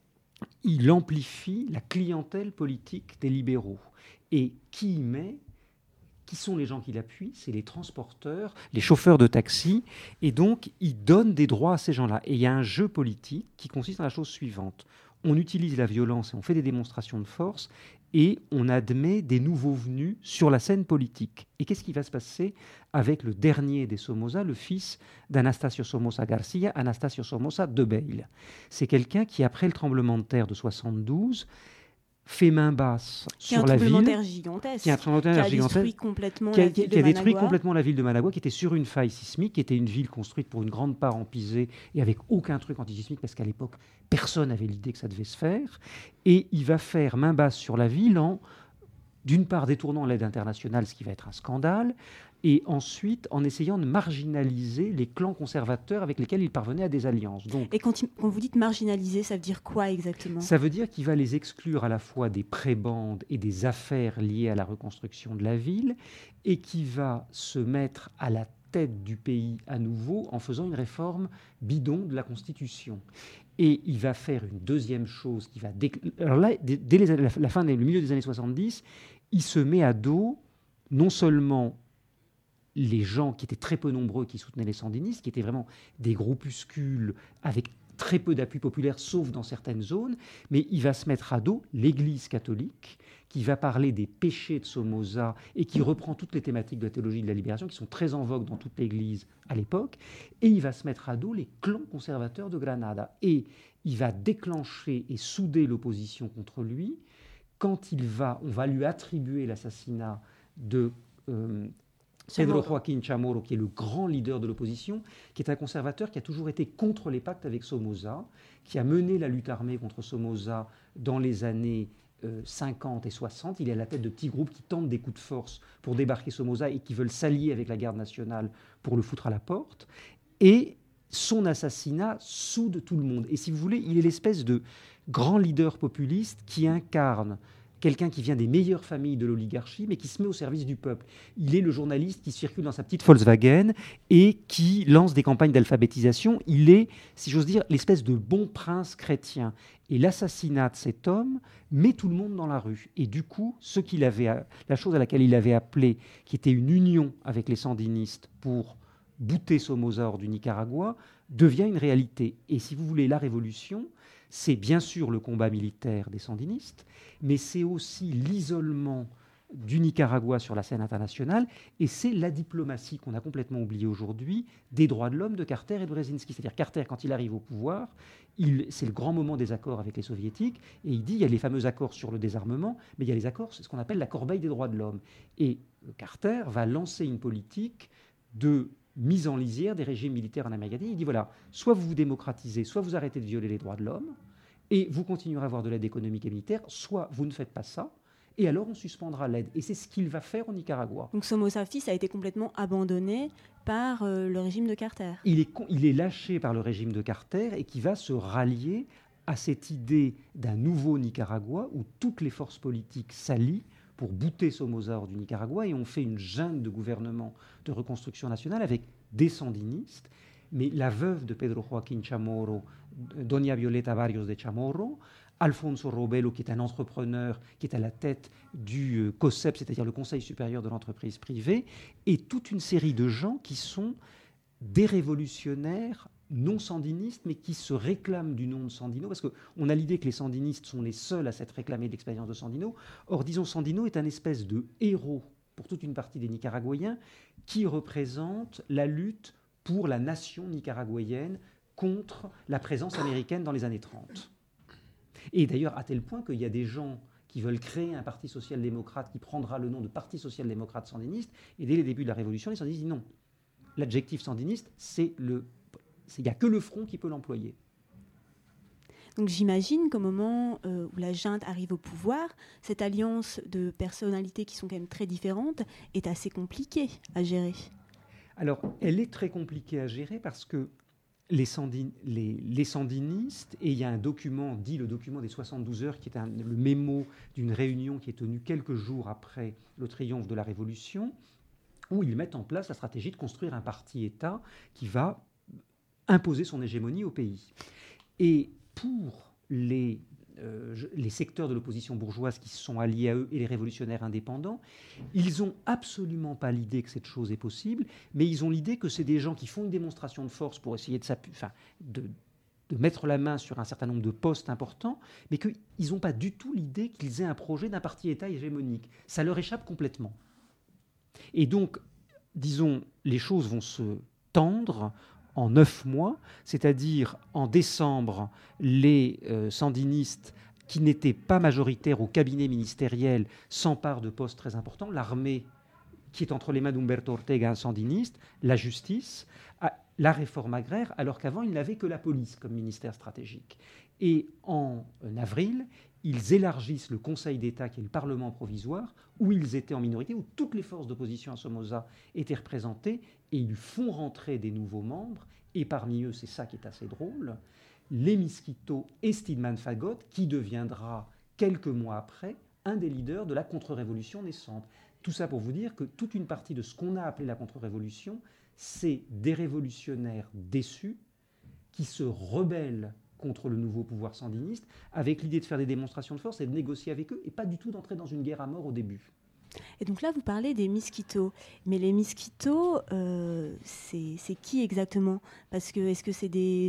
il amplifie la clientèle politique des libéraux. Et qui y met ? Qui sont les gens qui l'appuient ? C'est les transporteurs, les chauffeurs de taxi. Et donc, il donne des droits à ces gens-là. Et il y a un jeu politique qui consiste en la chose suivante. On utilise la violence et on fait des démonstrations de force et on admet des nouveaux venus sur la scène politique. Et qu'est-ce qui va se passer avec le dernier des Somoza, le fils d'Anastasio Somoza Garcia, Anastasio Somoza de Beil ? C'est quelqu'un qui, après le tremblement de terre de 72, fait main basse sur la ville, qui a détruit complètement la ville de Managua, qui était sur une faille sismique, qui était une ville construite pour une grande part en pisé et avec aucun truc antisismique, parce qu'à l'époque, personne n'avait l'idée que ça devait se faire. Et il va faire main basse sur la ville en, d'une part, détournant l'aide internationale, ce qui va être un scandale, et ensuite en essayant de marginaliser les clans conservateurs avec lesquels il parvenait à des alliances. Donc, et quand vous dites marginaliser, ça veut dire quoi exactement ? Ça veut dire qu'il va les exclure à la fois des prébendes et des affaires liées à la reconstruction de la ville, et qui va se mettre à la tête du pays à nouveau en faisant une réforme bidon de la Constitution. Et il va faire une deuxième chose qui va... Alors là, dès la fin, le milieu des années 70, il se met à dos non seulement les gens qui étaient très peu nombreux qui soutenaient les sandinistes, qui étaient vraiment des groupuscules avec très peu d'appui populaire, sauf dans certaines zones, mais il va se mettre à dos l'Église catholique, qui va parler des péchés de Somoza et qui reprend toutes les thématiques de la théologie de la libération, qui sont très en vogue dans toute l'Église à l'époque, et il va se mettre à dos les clans conservateurs de Granada. Et il va déclencher et souder l'opposition contre lui quand on va lui attribuer l'assassinat de... Pedro Joaquín Chamorro, qui est le grand leader de l'opposition, qui est un conservateur qui a toujours été contre les pactes avec Somoza, qui a mené la lutte armée contre Somoza dans les années 50 et 60. Il est à la tête de petits groupes qui tentent des coups de force pour débarquer Somoza et qui veulent s'allier avec la garde nationale pour le foutre à la porte. Et son assassinat soude tout le monde. Et si vous voulez, il est l'espèce de grand leader populiste qui incarne quelqu'un qui vient des meilleures familles de l'oligarchie, mais qui se met au service du peuple. Il est le journaliste qui circule dans sa petite Volkswagen et qui lance des campagnes d'alphabétisation. Il est, si j'ose dire, l'espèce de bon prince chrétien. Et l'assassinat de cet homme met tout le monde dans la rue. Et du coup, la chose à laquelle il avait appelé, qui était une union avec les sandinistes pour bouter Somoza hors du Nicaragua, devient une réalité. Et si vous voulez, la révolution, c'est bien sûr le combat militaire des sandinistes, mais c'est aussi l'isolement du Nicaragua sur la scène internationale, et c'est la diplomatie qu'on a complètement oubliée aujourd'hui des droits de l'homme de Carter et de Brzezinski. C'est-à-dire Carter, quand il arrive au pouvoir, c'est le grand moment des accords avec les soviétiques, et il dit il y a les fameux accords sur le désarmement, mais il y a les accords, c'est ce qu'on appelle la corbeille des droits de l'homme. Et Carter va lancer une politique de mise en lisière des régimes militaires en Amérique latine. Il dit voilà, soit vous vous démocratisez, soit vous arrêtez de violer les droits de l'homme, et vous continuerez à avoir de l'aide économique et militaire, soit vous ne faites pas ça, et alors on suspendra l'aide. Et c'est ce qu'il va faire au Nicaragua. Donc Somoza Fils a été complètement abandonné par le régime de Carter. Il est lâché par le régime de Carter et qui va se rallier à cette idée d'un nouveau Nicaragua où toutes les forces politiques s'allient pour bouter Somoza hors du Nicaragua, et on fait une junte de gouvernement de reconstruction nationale avec des sandinistes. Mais la veuve de Pedro Joaquín Chamorro, Doña Violeta Barrios de Chamorro, Alfonso Robelo, qui est un entrepreneur, qui est à la tête du COSEP, c'est-à-dire le Conseil supérieur de l'entreprise privée, et toute une série de gens qui sont des révolutionnaires non sandinistes, mais qui se réclament du nom de Sandino, parce qu'on a l'idée que les sandinistes sont les seuls à s'être réclamés de l'expérience de Sandino. Or, disons, Sandino est un espèce de héros pour toute une partie des Nicaraguayens qui représente la lutte pour la nation nicaraguayenne contre la présence américaine dans les années 30. Et d'ailleurs, à tel point qu'il y a des gens qui veulent créer un parti social-démocrate qui prendra le nom de Parti social-démocrate sandiniste, et dès les débuts de la Révolution, les sandinistes disent non. L'adjectif sandiniste, il n'y a que le front qui peut l'employer. Donc j'imagine qu'au moment où la junte arrive au pouvoir, cette alliance de personnalités qui sont quand même très différentes est assez compliquée à gérer. Alors, elle est très compliquée à gérer parce que les sandinistes, et il y a un document, dit le document des 72 heures, qui est le mémo d'une réunion qui est tenue quelques jours après le triomphe de la Révolution, où ils mettent en place la stratégie de construire un parti-État qui va imposer son hégémonie au pays. Et pour les secteurs de l'opposition bourgeoise qui se sont alliés à eux et les révolutionnaires indépendants, ils n'ont absolument pas l'idée que cette chose est possible, mais ils ont l'idée que c'est des gens qui font une démonstration de force pour essayer de mettre la main sur un certain nombre de postes importants, mais qu'ils n'ont pas du tout l'idée qu'ils aient un projet d'un parti-État hégémonique. Ça leur échappe complètement. Et donc, disons, les choses vont se tendre en 9 mois, c'est-à-dire en décembre, les sandinistes qui n'étaient pas majoritaires au cabinet ministériel s'emparent de postes très importants. L'armée, qui est entre les mains d'Humberto Ortega, un sandiniste, la justice, la réforme agraire, alors qu'avant, ils n'avaient que la police comme ministère stratégique. Et en avril, ils élargissent le Conseil d'État, qui est le Parlement provisoire, où ils étaient en minorité, où toutes les forces d'opposition à Somoza étaient représentées, et ils font rentrer des nouveaux membres, et parmi eux, c'est ça qui est assez drôle, les Miskito et Stidman Fagot, qui deviendra, quelques mois après, un des leaders de la contre-révolution naissante. Tout ça pour vous dire que toute une partie de ce qu'on a appelé la contre-révolution, c'est des révolutionnaires déçus qui se rebellent contre le nouveau pouvoir sandiniste, avec l'idée de faire des démonstrations de force et de négocier avec eux, et pas du tout d'entrer dans une guerre à mort au début. Et donc là, vous parlez des Miskito. Mais les Miskito, c'est qui exactement? Parce que est-ce que c'est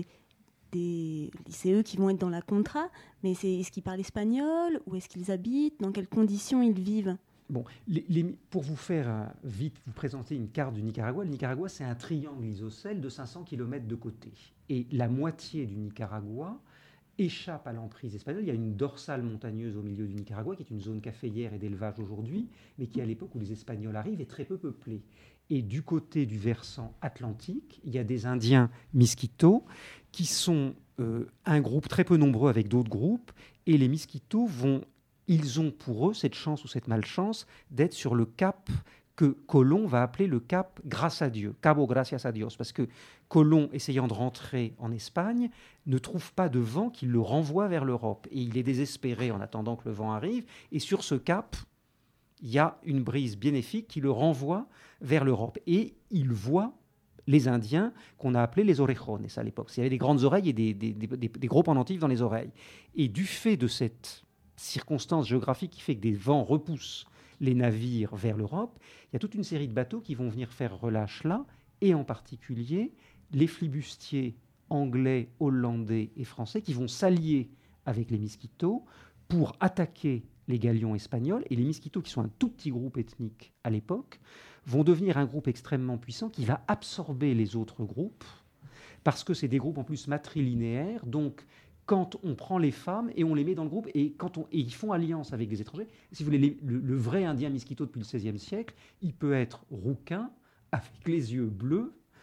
c'est eux qui vont être dans la Contra, mais est-ce qu'ils parlent espagnol? Où est-ce qu'ils habitent? Dans quelles conditions ils vivent? Bon, pour vous faire vite vous présenter une carte du Nicaragua, le Nicaragua, c'est un triangle isocèle de 500 km de côté. Et la moitié du Nicaragua échappe à l'emprise espagnole. Il y a une dorsale montagneuse au milieu du Nicaragua, qui est une zone caféière et d'élevage aujourd'hui, mais qui, à l'époque où les Espagnols arrivent, est très peu peuplée. Et du côté du versant atlantique, il y a des Indiens Miskito, qui sont un groupe très peu nombreux avec d'autres groupes, et les Miskito ils ont pour eux cette chance ou cette malchance d'être sur le cap que Colomb va appeler le cap grâce à Dieu, Cabo Gracias a Dios, parce que Colomb, essayant de rentrer en Espagne, ne trouve pas de vent qui le renvoie vers l'Europe. Et il est désespéré en attendant que le vent arrive. Et sur ce cap, il y a une brise bénéfique qui le renvoie vers l'Europe. Et il voit les Indiens qu'on a appelés les orejones à l'époque. Il y avait des grandes oreilles et des gros pendentifs dans les oreilles. Et du fait de cette circonstance géographique qui fait que des vents repoussent les navires vers l'Europe, il y a toute une série de bateaux qui vont venir faire relâche là, et en particulier les flibustiers anglais, hollandais et français qui vont s'allier avec les Miskito pour attaquer les galions espagnols. Et les Miskito, qui sont un tout petit groupe ethnique à l'époque, vont devenir un groupe extrêmement puissant qui va absorber les autres groupes, parce que c'est des groupes en plus matrilinéaires, donc quand on prend les femmes et on les met dans le groupe, et ils font alliance avec des étrangers. Si vous voulez, le vrai Indien Miskito depuis le XVIe siècle, il peut être rouquin, avec les yeux bleus,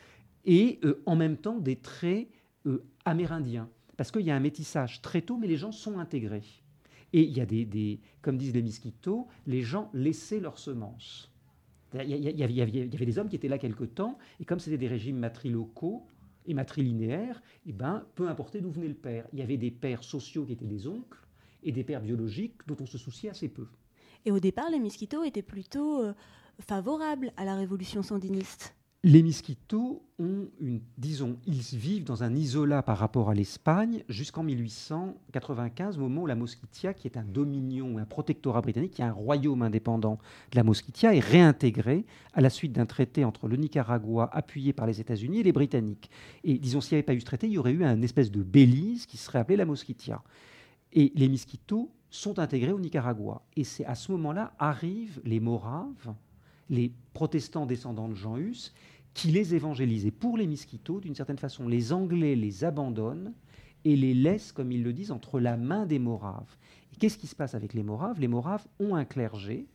et en même temps des traits amérindiens. Parce qu'il y a un métissage très tôt, mais les gens sont intégrés. Et il y a comme disent les Miskitos, les gens laissaient leurs semences. Il y avait des hommes qui étaient là quelque temps, et comme c'était des régimes matrilocaux et matrilinéaires, peu importe d'où venait le père. Il y avait des pères sociaux qui étaient des oncles, et des pères biologiques dont on se souciait assez peu. Et au départ, les Miskitos étaient plutôt favorables à la révolution sandiniste. Les Miskitos ils vivent dans un isolat par rapport à l'Espagne jusqu'en 1895, au moment où la Mosquitia, qui est un dominion, un protectorat britannique, qui est un royaume indépendant de la Mosquitia, est réintégré à la suite d'un traité entre le Nicaragua, appuyé par les États-Unis, et les Britanniques. Et disons, s'il n'y avait pas eu ce traité, il y aurait eu une espèce de Belize qui serait appelée la Mosquitia. Et les Miskitos sont intégrés au Nicaragua. Et c'est à ce moment-là arrivent les Moraves, les protestants descendants de Jean Hus, qui les évangélisent. Et pour les Miskitos, d'une certaine façon, les Anglais les abandonnent et les laissent, comme ils le disent, entre la main des Moraves. Et qu'est-ce qui se passe avec les Moraves ? Les Moraves ont un clergé,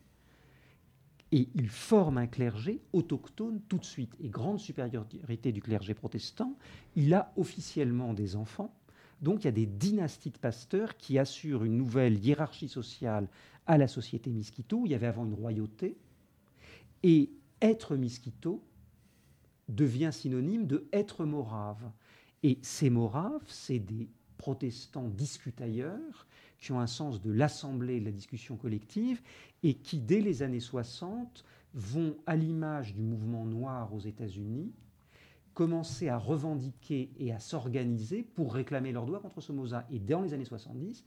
et ils forment un clergé autochtone tout de suite. Et grande supériorité du clergé protestant, il a officiellement des enfants. Donc il y a des dynasties de pasteurs qui assurent une nouvelle hiérarchie sociale à la société Miskito. Il y avait avant une royauté. Et être Miskito devient synonyme de être morave. Et ces moraves, c'est des protestants discutailleurs qui ont un sens de l'assemblée, de la discussion collective, et qui, dès les années 60, vont, à l'image du mouvement noir aux États-Unis, commencer à revendiquer et à s'organiser pour réclamer leurs droits contre Somoza. Et dans les années 70,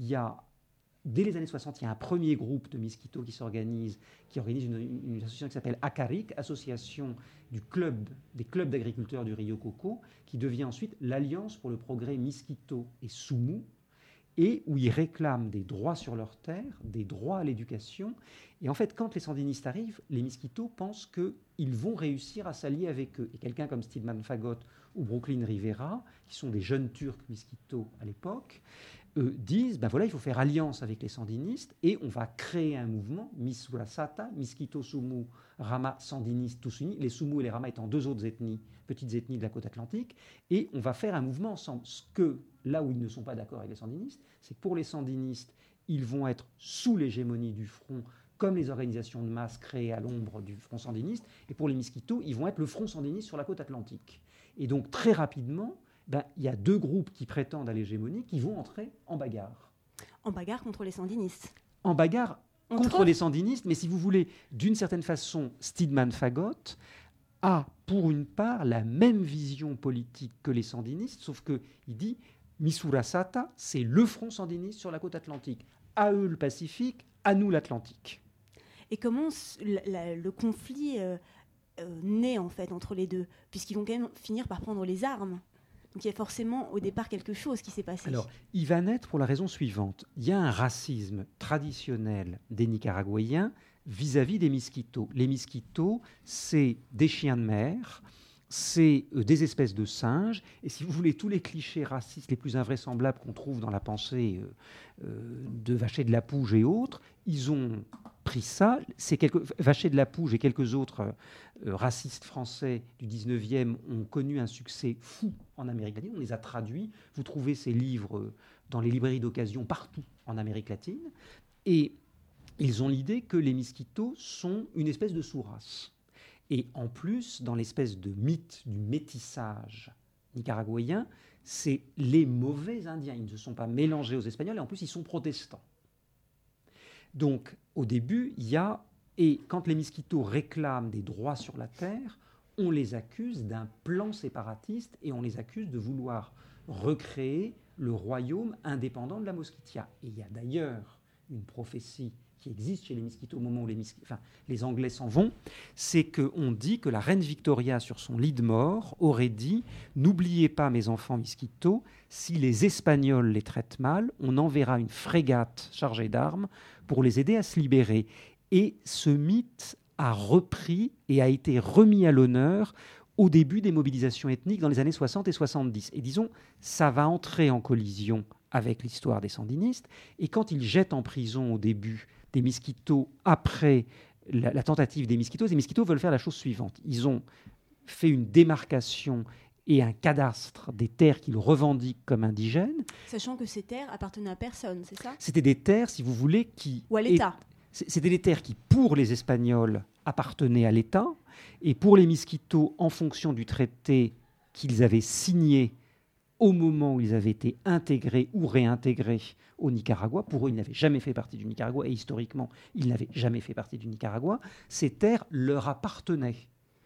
dès les années 60, il y a un premier groupe de Miskitos qui organise une association qui s'appelle ACARIC, Association des clubs d'agriculteurs du Rio Coco, qui devient ensuite l'Alliance pour le progrès Miskito et Soumou, et où ils réclament des droits sur leurs terres, des droits à l'éducation. Et en fait, quand les sandinistes arrivent, les Miskitos pensent qu'ils vont réussir à s'allier avec eux. Et quelqu'un comme Stedman Fagot ou Brooklyn Rivera, qui sont des jeunes Turcs Miskitos à l'époque, disent, il faut faire alliance avec les sandinistes et on va créer un mouvement, Misurasata, Miskito Sumu, Rama Sandiniste, tous unis, les Sumu et les Rama étant deux autres petites ethnies de la côte atlantique, et on va faire un mouvement ensemble. Là où ils ne sont pas d'accord avec les sandinistes, c'est que pour les sandinistes, ils vont être sous l'hégémonie du front, comme les organisations de masse créées à l'ombre du front sandiniste, et pour les Miskitos, ils vont être le front sandiniste sur la côte atlantique. Et donc très rapidement, il y a deux groupes qui prétendent à l'hégémonie qui vont entrer en bagarre. En bagarre contre les sandinistes. En bagarre contre les sandinistes, mais si vous voulez, d'une certaine façon, Stedman Fagot a, pour une part, la même vision politique que les sandinistes, sauf qu'il dit Misurasata, c'est le front sandiniste sur la côte atlantique. À eux le Pacifique, à nous l'Atlantique. Et comment le conflit naît en fait entre les deux, puisqu'ils vont quand même finir par prendre les armes. Donc il y a forcément au départ quelque chose qui s'est passé. Alors, il va naître pour la raison suivante. Il y a un racisme traditionnel des Nicaraguayens vis-à-vis des Miskitos. Les Miskitos, c'est des chiens de mer, c'est des espèces de singes, et si vous voulez, tous les clichés racistes les plus invraisemblables qu'on trouve dans la pensée de Vacher de la Pouge et autres, ils ont pris ça. Vacher de la Pouge et quelques autres racistes français du 19e ont connu un succès fou en Amérique latine. On les a traduits. Vous trouvez ces livres dans les librairies d'occasion partout en Amérique latine. Et ils ont l'idée que les Miskitos sont une espèce de sous-race. Et en plus, dans l'espèce de mythe du métissage nicaraguayen, c'est les mauvais Indiens. Ils ne se sont pas mélangés aux Espagnols et en plus, ils sont protestants. Donc, au début, et quand les Miskitos réclament des droits sur la terre, on les accuse d'un plan séparatiste et on les accuse de vouloir recréer le royaume indépendant de la Mosquitia. Et il y a d'ailleurs une prophétie qui existe chez les Miskitos au moment où les Anglais s'en vont, c'est qu'on dit que la reine Victoria, sur son lit de mort, aurait dit « N'oubliez pas, mes enfants Miskitos, si les Espagnols les traitent mal, on enverra une frégate chargée d'armes pour les aider à se libérer. » Et ce mythe a repris et a été remis à l'honneur au début des mobilisations ethniques dans les années 60 et 70. Et disons, ça va entrer en collision avec l'histoire des sandinistes. Et quand ils jettent en prison au début des Miskitos, après la tentative des Miskitos, les Miskitos veulent faire la chose suivante. Ils ont fait une démarcation et un cadastre des terres qu'il revendique comme indigènes. Sachant que ces terres appartenaient à personne, c'est ça? C'était des terres, si vous voulez, qui... Ou à l'État. C'était des terres qui, pour les Espagnols, appartenaient à l'État, et pour les Miskitos, en fonction du traité qu'ils avaient signé au moment où ils avaient été intégrés ou réintégrés au Nicaragua. Pour eux, ils n'avaient jamais fait partie du Nicaragua, et historiquement, ils n'avaient jamais fait partie du Nicaragua. Ces terres leur appartenaient.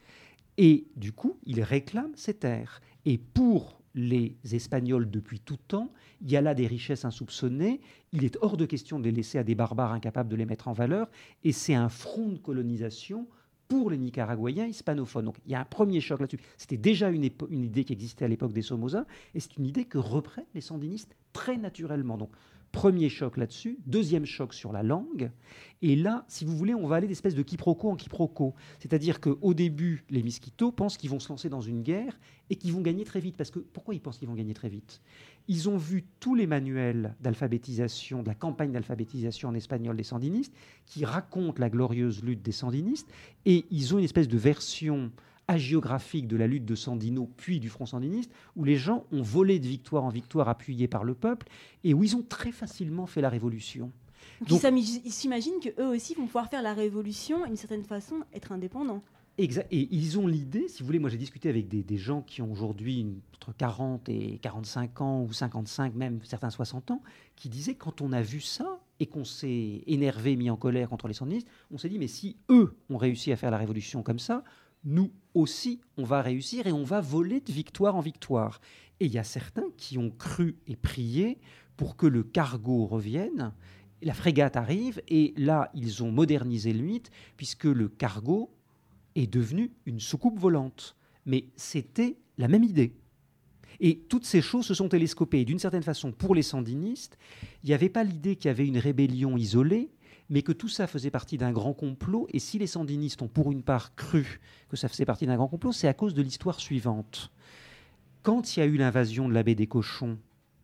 Et du coup, ils réclament ces terres. Et pour les Espagnols, depuis tout temps, il y a là des richesses insoupçonnées. Il est hors de question de les laisser à des barbares incapables de les mettre en valeur. Et c'est un front de colonisation pour les Nicaraguayens hispanophones. Donc il y a un premier choc là-dessus. C'était déjà une idée qui existait à l'époque des Somoza, et c'est une idée que reprennent les sandinistes très naturellement. Donc premier choc là-dessus. Deuxième choc sur la langue. Et là, si vous voulez, on va aller d'espèce de quiproquo en quiproquo. C'est-à-dire qu'au début, les Miskitos pensent qu'ils vont se lancer dans une guerre et qu'ils vont gagner très vite. Parce que pourquoi ils pensent qu'ils vont gagner très vite? Ils ont vu tous les manuels d'alphabétisation, de la campagne d'alphabétisation en espagnol des sandinistes, qui racontent la glorieuse lutte des sandinistes, et ils ont une espèce de version hagiographique de la lutte de Sandino, puis du Front sandiniste, où les gens ont volé de victoire en victoire, appuyés par le peuple, et où ils ont très facilement fait la révolution. Donc ils s'imaginent qu'eux aussi vont pouvoir faire la révolution et d'une certaine façon être indépendants. Exact. Et ils ont l'idée, si vous voulez, moi j'ai discuté avec des gens qui ont aujourd'hui entre 40 et 45 ans, ou 55, même certains 60 ans, qui disaient, quand on a vu ça et qu'on s'est énervé, mis en colère contre les sandinistes, on s'est dit, mais si eux ont réussi à faire la révolution comme ça, nous aussi, on va réussir et on va voler de victoire en victoire. Et il y a certains qui ont cru et prié pour que le cargo revienne. La frégate arrive, et là, ils ont modernisé le mythe, puisque le cargo est devenu une soucoupe volante. Mais c'était la même idée. Et toutes ces choses se sont télescopées. Et d'une certaine façon, pour les sandinistes, il n'y avait pas l'idée qu'il y avait une rébellion isolée, mais que tout ça faisait partie d'un grand complot. Et si les sandinistes ont pour une part cru que ça faisait partie d'un grand complot, c'est à cause de l'histoire suivante. Quand il y a eu l'invasion de la baie des Cochons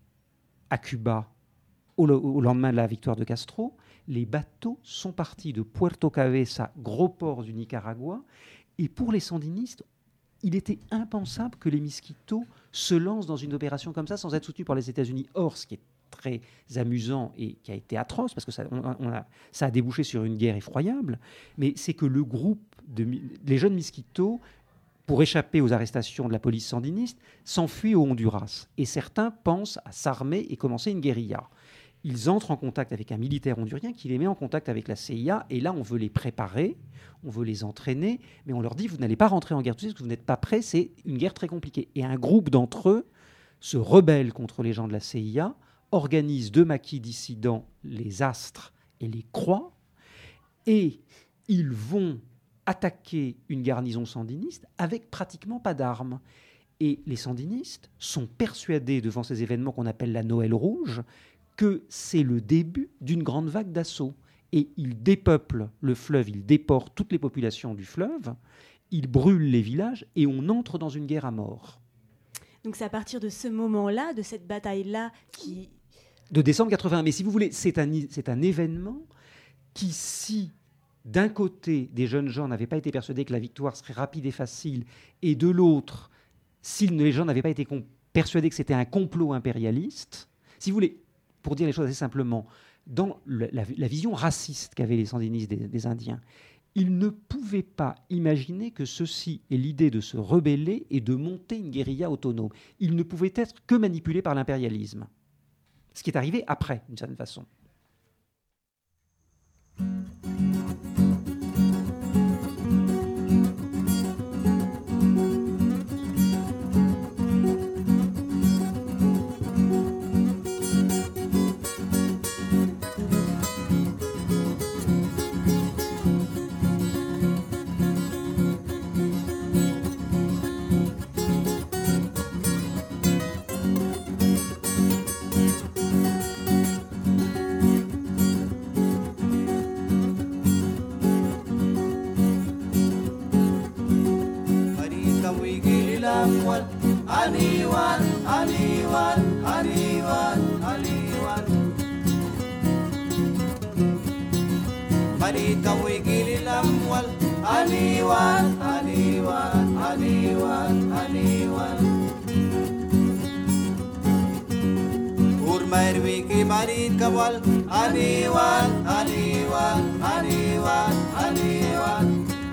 à Cuba, au lendemain de la victoire de Castro, les bateaux sont partis de Puerto Cabeza, gros port du Nicaragua, et pour les sandinistes, il était impensable que les Miskitos se lancent dans une opération comme ça sans être soutenus par les États-Unis. Or, ce qui est très amusant et qui a été atroce, parce que ça a débouché sur une guerre effroyable, mais c'est que le groupe, les jeunes Miskitos, pour échapper aux arrestations de la police sandiniste, s'enfuient au Honduras. Et certains pensent à s'armer et commencer une guérilla. Ils entrent en contact avec un militaire hondurien qui les met en contact avec la CIA, et là on veut les préparer, on veut les entraîner, mais on leur dit, vous n'allez pas rentrer en guerre tout de suite parce que vous n'êtes pas prêts, c'est une guerre très compliquée. Et un groupe d'entre eux se rebelle contre les gens de la CIA, organise deux maquis dissidents, les Astres et les Croix, et ils vont attaquer une garnison sandiniste avec pratiquement pas d'armes. Et les sandinistes sont persuadés, devant ces événements qu'on appelle la Noël rouge, que c'est le début d'une grande vague d'assaut. Et ils dépeuplent le fleuve, ils déportent toutes les populations du fleuve, ils brûlent les villages, et on entre dans une guerre à mort. Donc c'est à partir de ce moment-là, de cette bataille-là, de décembre 81. Mais si vous voulez, c'est un événement qui, si d'un côté, des jeunes gens n'avaient pas été persuadés que la victoire serait rapide et facile, et de l'autre, si les gens n'avaient pas été persuadés que c'était un complot impérialiste, si vous voulez, pour dire les choses assez simplement, dans la vision raciste qu'avaient les sandinistes des Indiens, ils ne pouvaient pas imaginer que ceci est l'idée de se rebeller et de monter une guérilla autonome. Ils ne pouvaient être que manipulés par l'impérialisme. Ce qui est arrivé après, d'une certaine façon. Anyone, anyone, anyone, anyone. Marika wigili lamwal. Anyone, anyone, aniwan, aniwan. Urmair wiki marit kawal, aniwan, aniwan, aniwan, aniwan.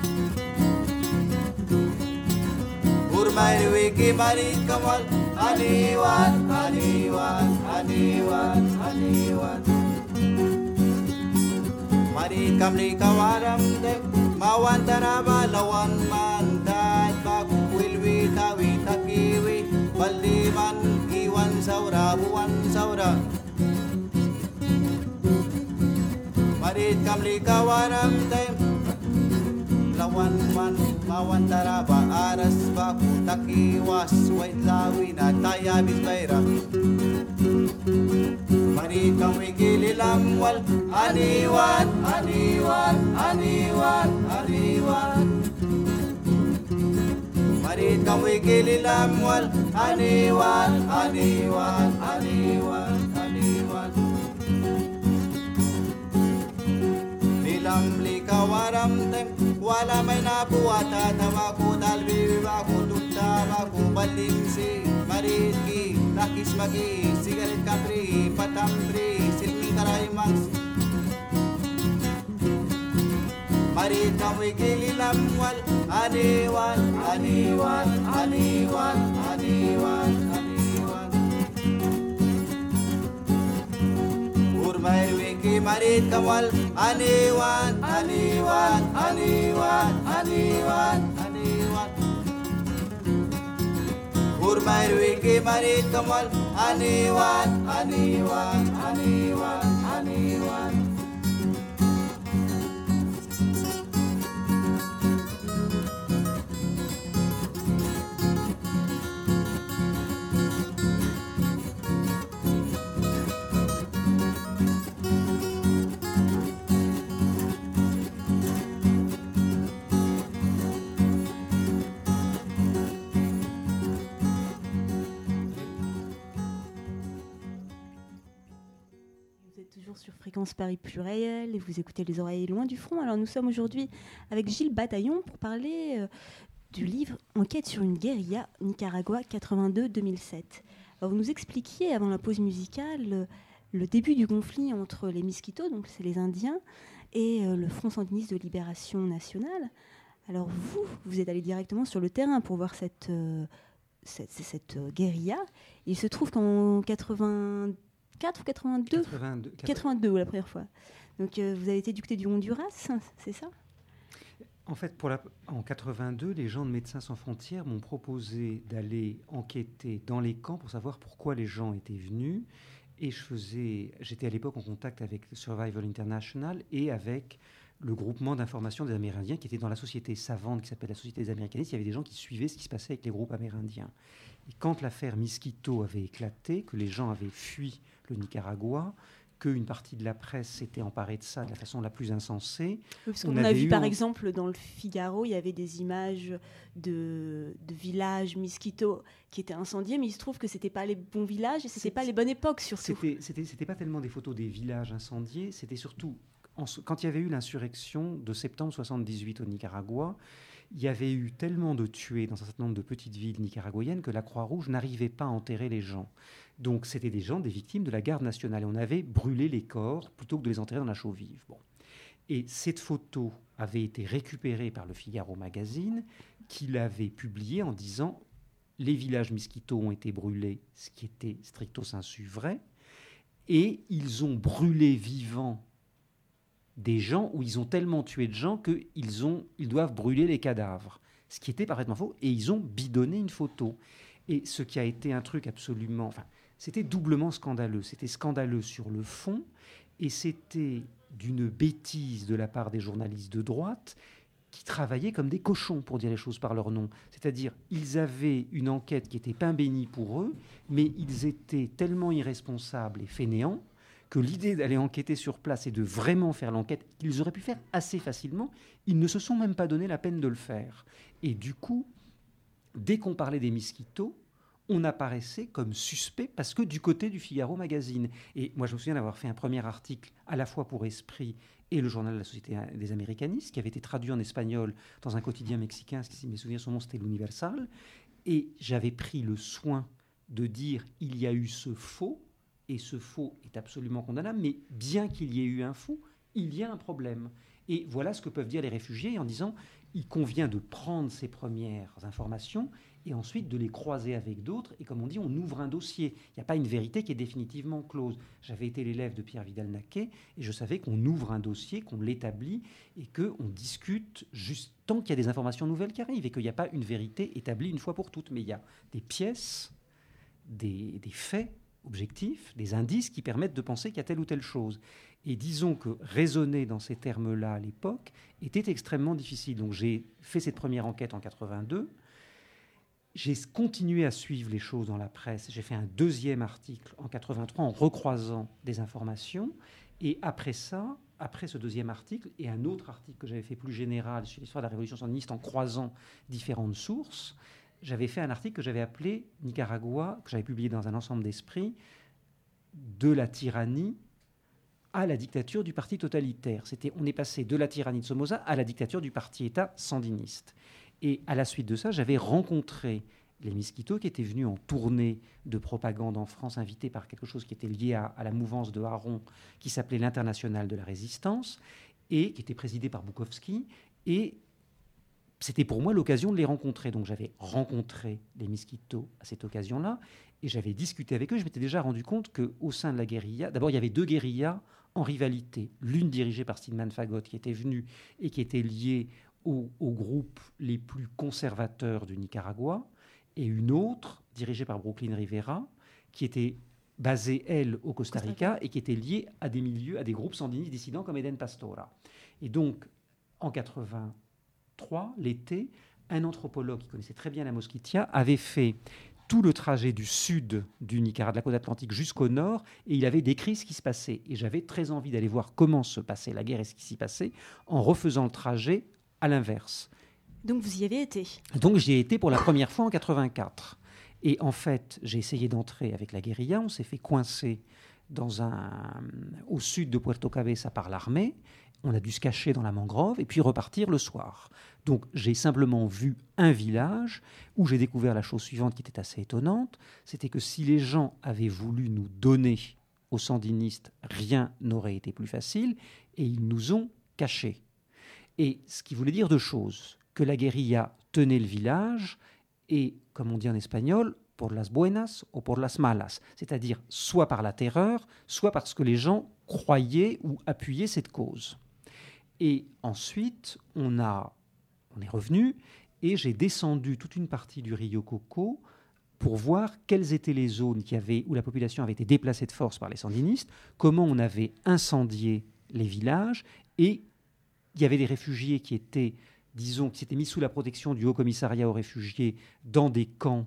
Urmair wiki marit kawal, aniwan, aniwan, aniwan, aniwan. Marit kamli kawaram dek, mawan daraba lawan mandat baku wilwi tawi takiwi baldiman iwan saura buwan saura. Marit kamli kawaram dek, lawan man mawan daraba aras baku takiwas wait lawi na tayabis bayra. Marit kamli gililam wal, aniwan, aniwan, aniwan, aniwan. Marit kamli gililam wal, aniwan, aniwan, aniwan, aniwan. Lilam likawaram tem, wala may nabuwata tawaku dalbi baku tukta baku balingsi. Marit ki lakis magi sigaret kapri patambri silmi karay mangs. Marit kamoy gililam wal, aniwan, aniwan, aniwan, aniwan, aniwan. Urmair wiki marit kamwal, aniwan, aniwan, aniwan, aniwan, aniwan. Urmair wiki marit kamwal, aniwan, aniwan, aniwan, aniwan. Sur Fréquence Paris Pluriel et vous écoutez Les Oreilles Loin du Front. Alors nous sommes aujourd'hui avec Gilles Bataillon pour parler du livre Enquête sur une guérilla Nicaragua 82-2007. Alors vous nous expliquiez avant la pause musicale le début du conflit entre les Miskitos, donc c'est les Indiens, et le Front Sandiniste de Libération Nationale. Alors vous êtes allé directement sur le terrain pour voir cette guérilla. Il se trouve qu'en 82, la première fois. Donc vous avez été du côté du Honduras, c'est ça ? En fait, en 82, les gens de Médecins sans frontières m'ont proposé d'aller enquêter dans les camps pour savoir pourquoi les gens étaient venus. Et j'étais à l'époque en contact avec Survival International et avec le groupement d'information des Amérindiens qui était dans la société savante qui s'appelle la Société des Américanistes. Il y avait des gens qui suivaient ce qui se passait avec les groupes amérindiens. Et quand l'affaire Miskito avait éclaté, que les gens avaient fui le Nicaragua, qu'une partie de la presse s'était emparée de ça de la façon la plus insensée. Oui, parce qu'on a vu par exemple dans le Figaro, il y avait des images de villages Miskito qui étaient incendiés, mais il se trouve que ce n'étaient pas les bons villages et ce n'était pas les bonnes époques surtout. C'était pas tellement des photos des villages incendiés, c'était surtout quand il y avait eu l'insurrection de septembre 78 au Nicaragua. Il y avait eu tellement de tués dans un certain nombre de petites villes nicaraguayennes que la Croix-Rouge n'arrivait pas à enterrer les gens. Donc c'était des victimes de la garde nationale. Et on avait brûlé les corps plutôt que de les enterrer dans la chaux vive. Bon. Et cette photo avait été récupérée par le Figaro Magazine, qui l'avait publiée en disant « Les villages Miskitos ont été brûlés », ce qui était stricto sensu vrai, et ils ont brûlé vivants des gens où ils ont tellement tué de gens qu'ils doivent brûler les cadavres. Ce qui était parfaitement faux. Et ils ont bidonné une photo. Et ce qui a été un truc absolument... Enfin, c'était doublement scandaleux. C'était scandaleux sur le fond et c'était d'une bêtise de la part des journalistes de droite qui travaillaient comme des cochons, pour dire les choses par leur nom. C'est-à-dire, ils avaient une enquête qui était pain béni pour eux, mais ils étaient tellement irresponsables et fainéants que l'idée d'aller enquêter sur place et de vraiment faire l'enquête, qu'ils auraient pu faire assez facilement, ils ne se sont même pas donné la peine de le faire. Et du coup, dès qu'on parlait des Miskitos, on apparaissait comme suspect parce que du côté du Figaro Magazine. Et moi, je me souviens d'avoir fait un premier article à la fois pour Esprit et le journal de la Société des Américanistes, qui avait été traduit en espagnol dans un quotidien mexicain, si mes souvenirs sont bons, c'était l'Universal. Et j'avais pris le soin de dire il y a eu ce faux, et ce faux est absolument condamnable, mais bien qu'il y ait eu un faux, il y a un problème. Et voilà ce que peuvent dire les réfugiés en disant il convient de prendre ces premières informations et ensuite de les croiser avec d'autres. Et comme on dit, on ouvre un dossier. Il n'y a pas une vérité qui est définitivement close. J'avais été l'élève de Pierre Vidal-Naquet et je savais qu'on ouvre un dossier, qu'on l'établit et qu'on discute juste tant qu'il y a des informations nouvelles qui arrivent et qu'il n'y a pas une vérité établie une fois pour toutes. Mais il y a des pièces, des faits objectifs, des indices qui permettent de penser qu'il y a telle ou telle chose. Et disons que raisonner dans ces termes-là à l'époque était extrêmement difficile. Donc j'ai fait cette première enquête en 82. J'ai continué à suivre les choses dans la presse. J'ai fait un deuxième article en 83 en recroisant des informations. Et après ça, après ce deuxième article et un autre article que j'avais fait plus général sur l'histoire de la révolution sandiniste en croisant différentes sources, j'avais fait un article que j'avais appelé Nicaragua, que j'avais publié dans un ensemble d'esprits, de la tyrannie à la dictature du parti totalitaire. On est passé de la tyrannie de Somoza à la dictature du parti-État sandiniste. Et à la suite de ça, j'avais rencontré les Miskitos qui étaient venus en tournée de propagande en France, invités par quelque chose qui était lié à la mouvance de Haron, qui s'appelait l'Internationale de la Résistance, et qui était présidé par Bukowski. Et c'était pour moi l'occasion de les rencontrer. Donc j'avais rencontré les Miskitos à cette occasion-là, et j'avais discuté avec eux. Je m'étais déjà rendu compte qu'au sein de la guérilla, d'abord il y avait deux guérillas en rivalité. L'une dirigée par Stillman Fagot, qui était venu et qui était liée aux groupes les plus conservateurs du Nicaragua, et une autre dirigée par Brooklyn Rivera, qui était basée, elle, au Costa Rica, et qui était liée à des milieux, à des groupes sandinistes dissidents comme Eden Pastora. Et donc, en 83, l'été, un anthropologue qui connaissait très bien la Mosquitia avait fait tout le trajet du sud du Nicaragua, de la côte atlantique jusqu'au nord, et il avait décrit ce qui se passait. Et j'avais très envie d'aller voir comment se passait la guerre et ce qui s'y passait en refaisant le trajet à l'inverse. Donc vous y avez été? Donc j'y ai été pour la première fois en 84. Et en fait, j'ai essayé d'entrer avec la guérilla. On s'est fait coincer au sud de Puerto Cabeza par l'armée. On a dû se cacher dans la mangrove et puis repartir le soir. Donc j'ai simplement vu un village où j'ai découvert la chose suivante qui était assez étonnante. C'était que si les gens avaient voulu nous donner aux sandinistes, rien n'aurait été plus facile. Et ils nous ont cachés. Et ce qui voulait dire deux choses, que la guérilla tenait le village et, comme on dit en espagnol, por las buenas o por las malas, c'est-à-dire soit par la terreur, soit parce que les gens croyaient ou appuyaient cette cause. Et ensuite, on est revenu et j'ai descendu toute une partie du Rio Coco pour voir quelles étaient les zones où la population avait été déplacée de force par les sandinistes, comment on avait incendié les villages et il y avait des réfugiés qui s'étaient mis sous la protection du Haut Commissariat aux réfugiés dans des camps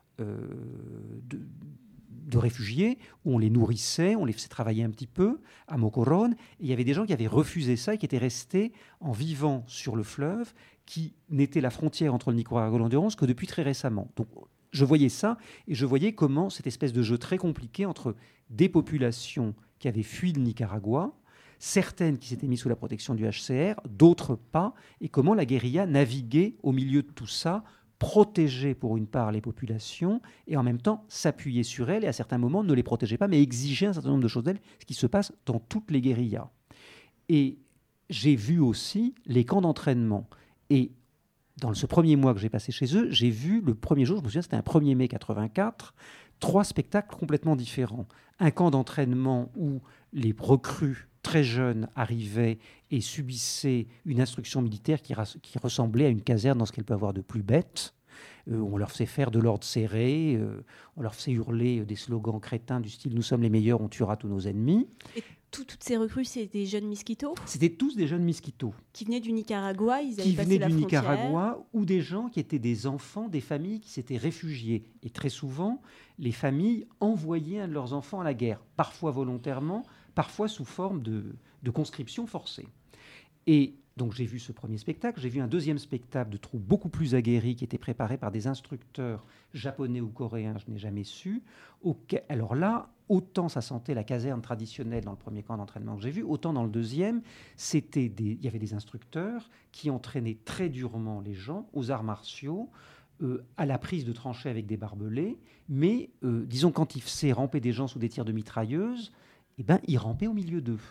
de réfugiés où on les nourrissait, on les faisait travailler un petit peu à Mocoron. Et il y avait des gens qui avaient refusé ça et qui étaient restés en vivant sur le fleuve, qui n'était la frontière entre le Nicaragua et l'Honduras que depuis très récemment. Donc je voyais ça et je voyais comment cette espèce de jeu très compliqué entre des populations qui avaient fui le Nicaragua, certaines qui s'étaient mises sous la protection du HCR, d'autres pas, et comment la guérilla naviguait au milieu de tout ça, protégeait pour une part les populations, et en même temps s'appuyait sur elles, et à certains moments ne les protégeait pas, mais exigeait un certain nombre de choses d'elles, ce qui se passe dans toutes les guérillas. Et j'ai vu aussi les camps d'entraînement. Et dans ce premier mois que j'ai passé chez eux, j'ai vu le premier jour, je me souviens, c'était un 1er mai 84, 3 spectacles complètement différents. Un camp d'entraînement où les recrues très jeunes arrivaient et subissaient une instruction militaire qui ressemblait à une caserne dans ce qu'elle peut avoir de plus bête. On leur faisait faire de l'ordre serré, on leur faisait hurler des slogans crétins du style « Nous sommes les meilleurs, on tuera tous nos ennemis ». Et toutes ces recrues, c'est des jeunes Miskitos? C'était tous des jeunes Miskitos. Qui venaient du Nicaragua, ils avaient qui passé venaient la du frontière. Nicaragua, ou des gens qui étaient des enfants des familles qui s'étaient réfugiées. Et très souvent, les familles envoyaient un de leurs enfants à la guerre, parfois volontairement, parfois sous forme de conscription forcée. Et Donc j'ai vu ce premier spectacle, j'ai vu un deuxième spectacle de troupes beaucoup plus aguerries qui était préparé par des instructeurs japonais ou coréens, je n'ai jamais su. Alors là, autant ça sentait la caserne traditionnelle dans le premier camp d'entraînement que j'ai vu, autant dans le deuxième, il y avait des instructeurs qui entraînaient très durement les gens aux arts martiaux, à la prise de tranchées avec des barbelés, mais disons quand ils faisaient ramper des gens sous des tirs de mitrailleuses, ils rampaient au milieu d'eux.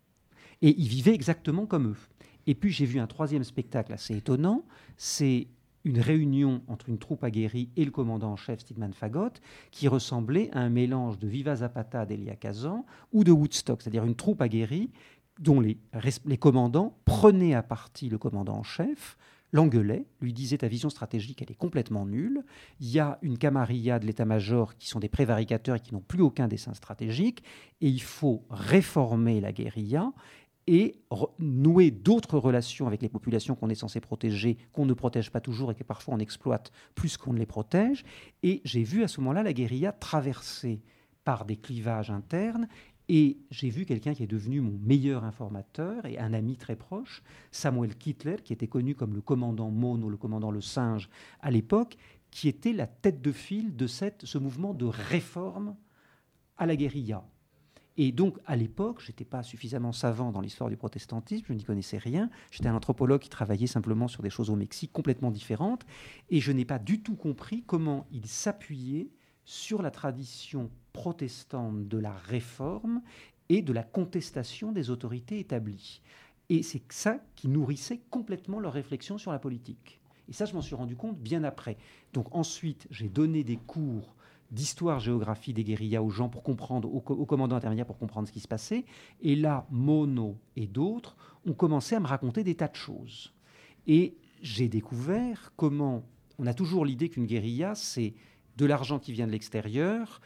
Et ils vivaient exactement comme eux. Et puis j'ai vu un troisième spectacle assez étonnant, c'est une réunion entre une troupe aguerrie et le commandant en chef Steedman Fagot, qui ressemblait à un mélange de Viva Zapata d'Elia Kazan ou de Woodstock, c'est-à-dire une troupe aguerrie dont les commandants prenaient à partie le commandant en chef, l'engueulaient, lui disaient ta vision stratégique elle est complètement nulle, il y a une camarilla de l'état-major qui sont des prévaricateurs et qui n'ont plus aucun dessein stratégique, et il faut réformer la guérilla et nouer d'autres relations avec les populations qu'on est censé protéger, qu'on ne protège pas toujours et que parfois on exploite plus qu'on ne les protège. Et j'ai vu à ce moment-là la guérilla traversée par des clivages internes, et j'ai vu quelqu'un qui est devenu mon meilleur informateur et un ami très proche, Samuel Kittler, qui était connu comme le commandant Mono, le commandant le singe à l'époque, qui était la tête de file de ce mouvement de réforme à la guérilla. Et donc, à l'époque, je n'étais pas suffisamment savant dans l'histoire du protestantisme, je n'y connaissais rien. J'étais un anthropologue qui travaillait simplement sur des choses au Mexique complètement différentes. Et je n'ai pas du tout compris comment il s'appuyait sur la tradition protestante de la réforme et de la contestation des autorités établies. Et c'est ça qui nourrissait complètement leur réflexion sur la politique. Et ça, je m'en suis rendu compte bien après. Donc ensuite, j'ai donné des cours d'histoire-géographie des guérillas aux gens pour comprendre, aux commandants intermédiaires pour comprendre ce qui se passait. Et là, Mono et d'autres ont commencé à me raconter des tas de choses. Et j'ai découvert comment on a toujours l'idée qu'une guérilla, c'est de l'argent qui vient de l'extérieur,